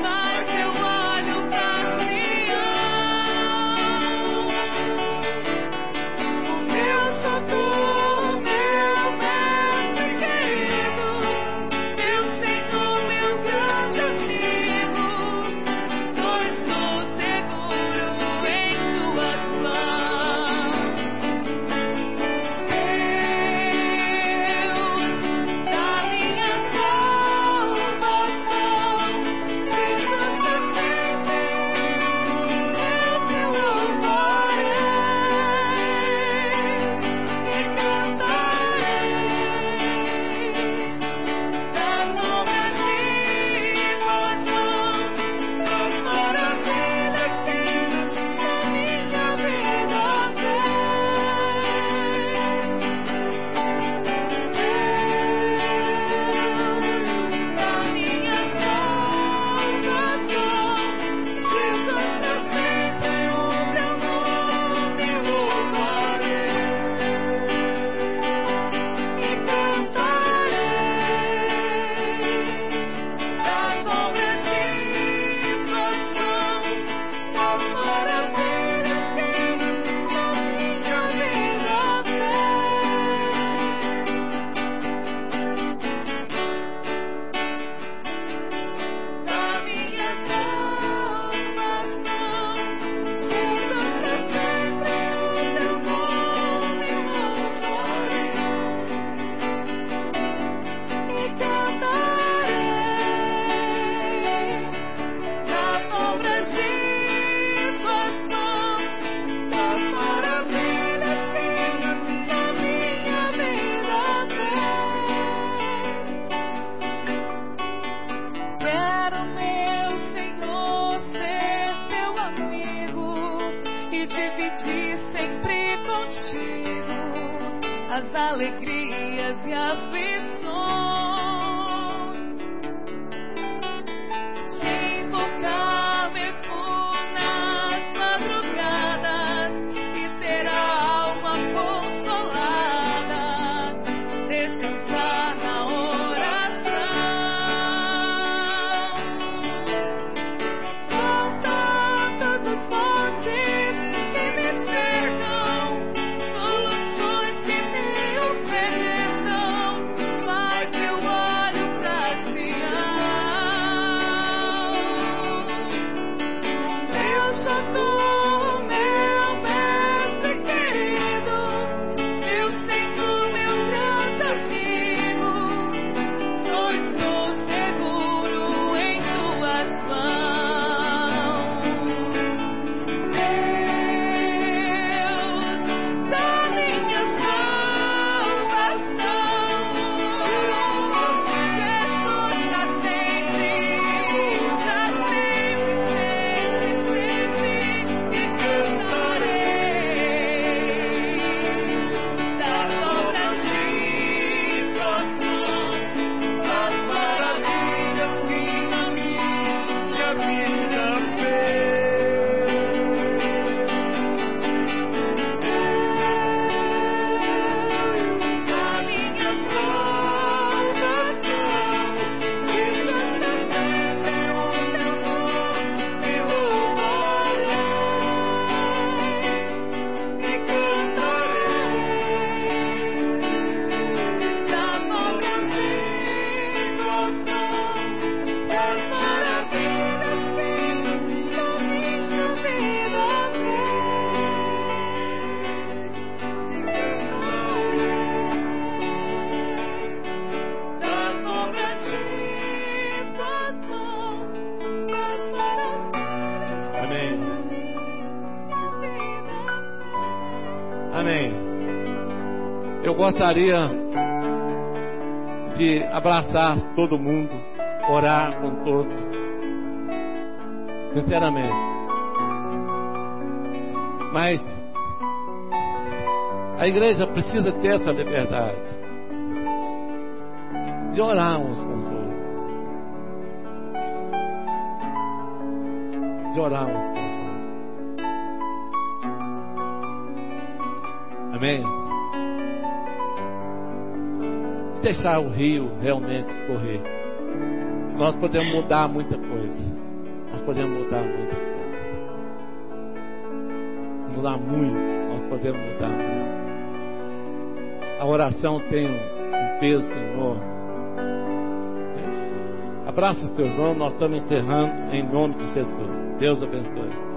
as alegrias e aflições, te invocar mesmo nas madrugadas e ter a alma consolada, descansar na oração. São tantas as fontes que me cercam, soluções que me ofertam, mas eu olho pra Sião. Meu socorro, meu mestre querido, meu Senhor, meu grande amigo, só estou seguro em tuas mãos. Deus da minha salvação, Jesus pra sempre, pra sempre, sempre, sempre me cantarei das obras de profundos, das maravilhas que na minha vida fez. A minha salvação, Jesus pra sempre o teu nome me louvarei, me cantarei das obras de profundos, das maravilhas que na minha vida fez. Das obras de profundos, das maravilhas Amém. que Amém. Eu gostaria de abraçar todo mundo, orar com todos, sinceramente. Mas a igreja precisa ter essa liberdade de orar uns com os outros, de orar uns com os outros. Amém? Deixar o rio realmente correr. Nós podemos mudar muita coisa. Nós podemos mudar muita coisa. Mudar muito. Nós podemos mudar muito. A oração tem um peso enorme. Abraça o seu irmão. Nós estamos encerrando em nome de Jesus. Deus abençoe.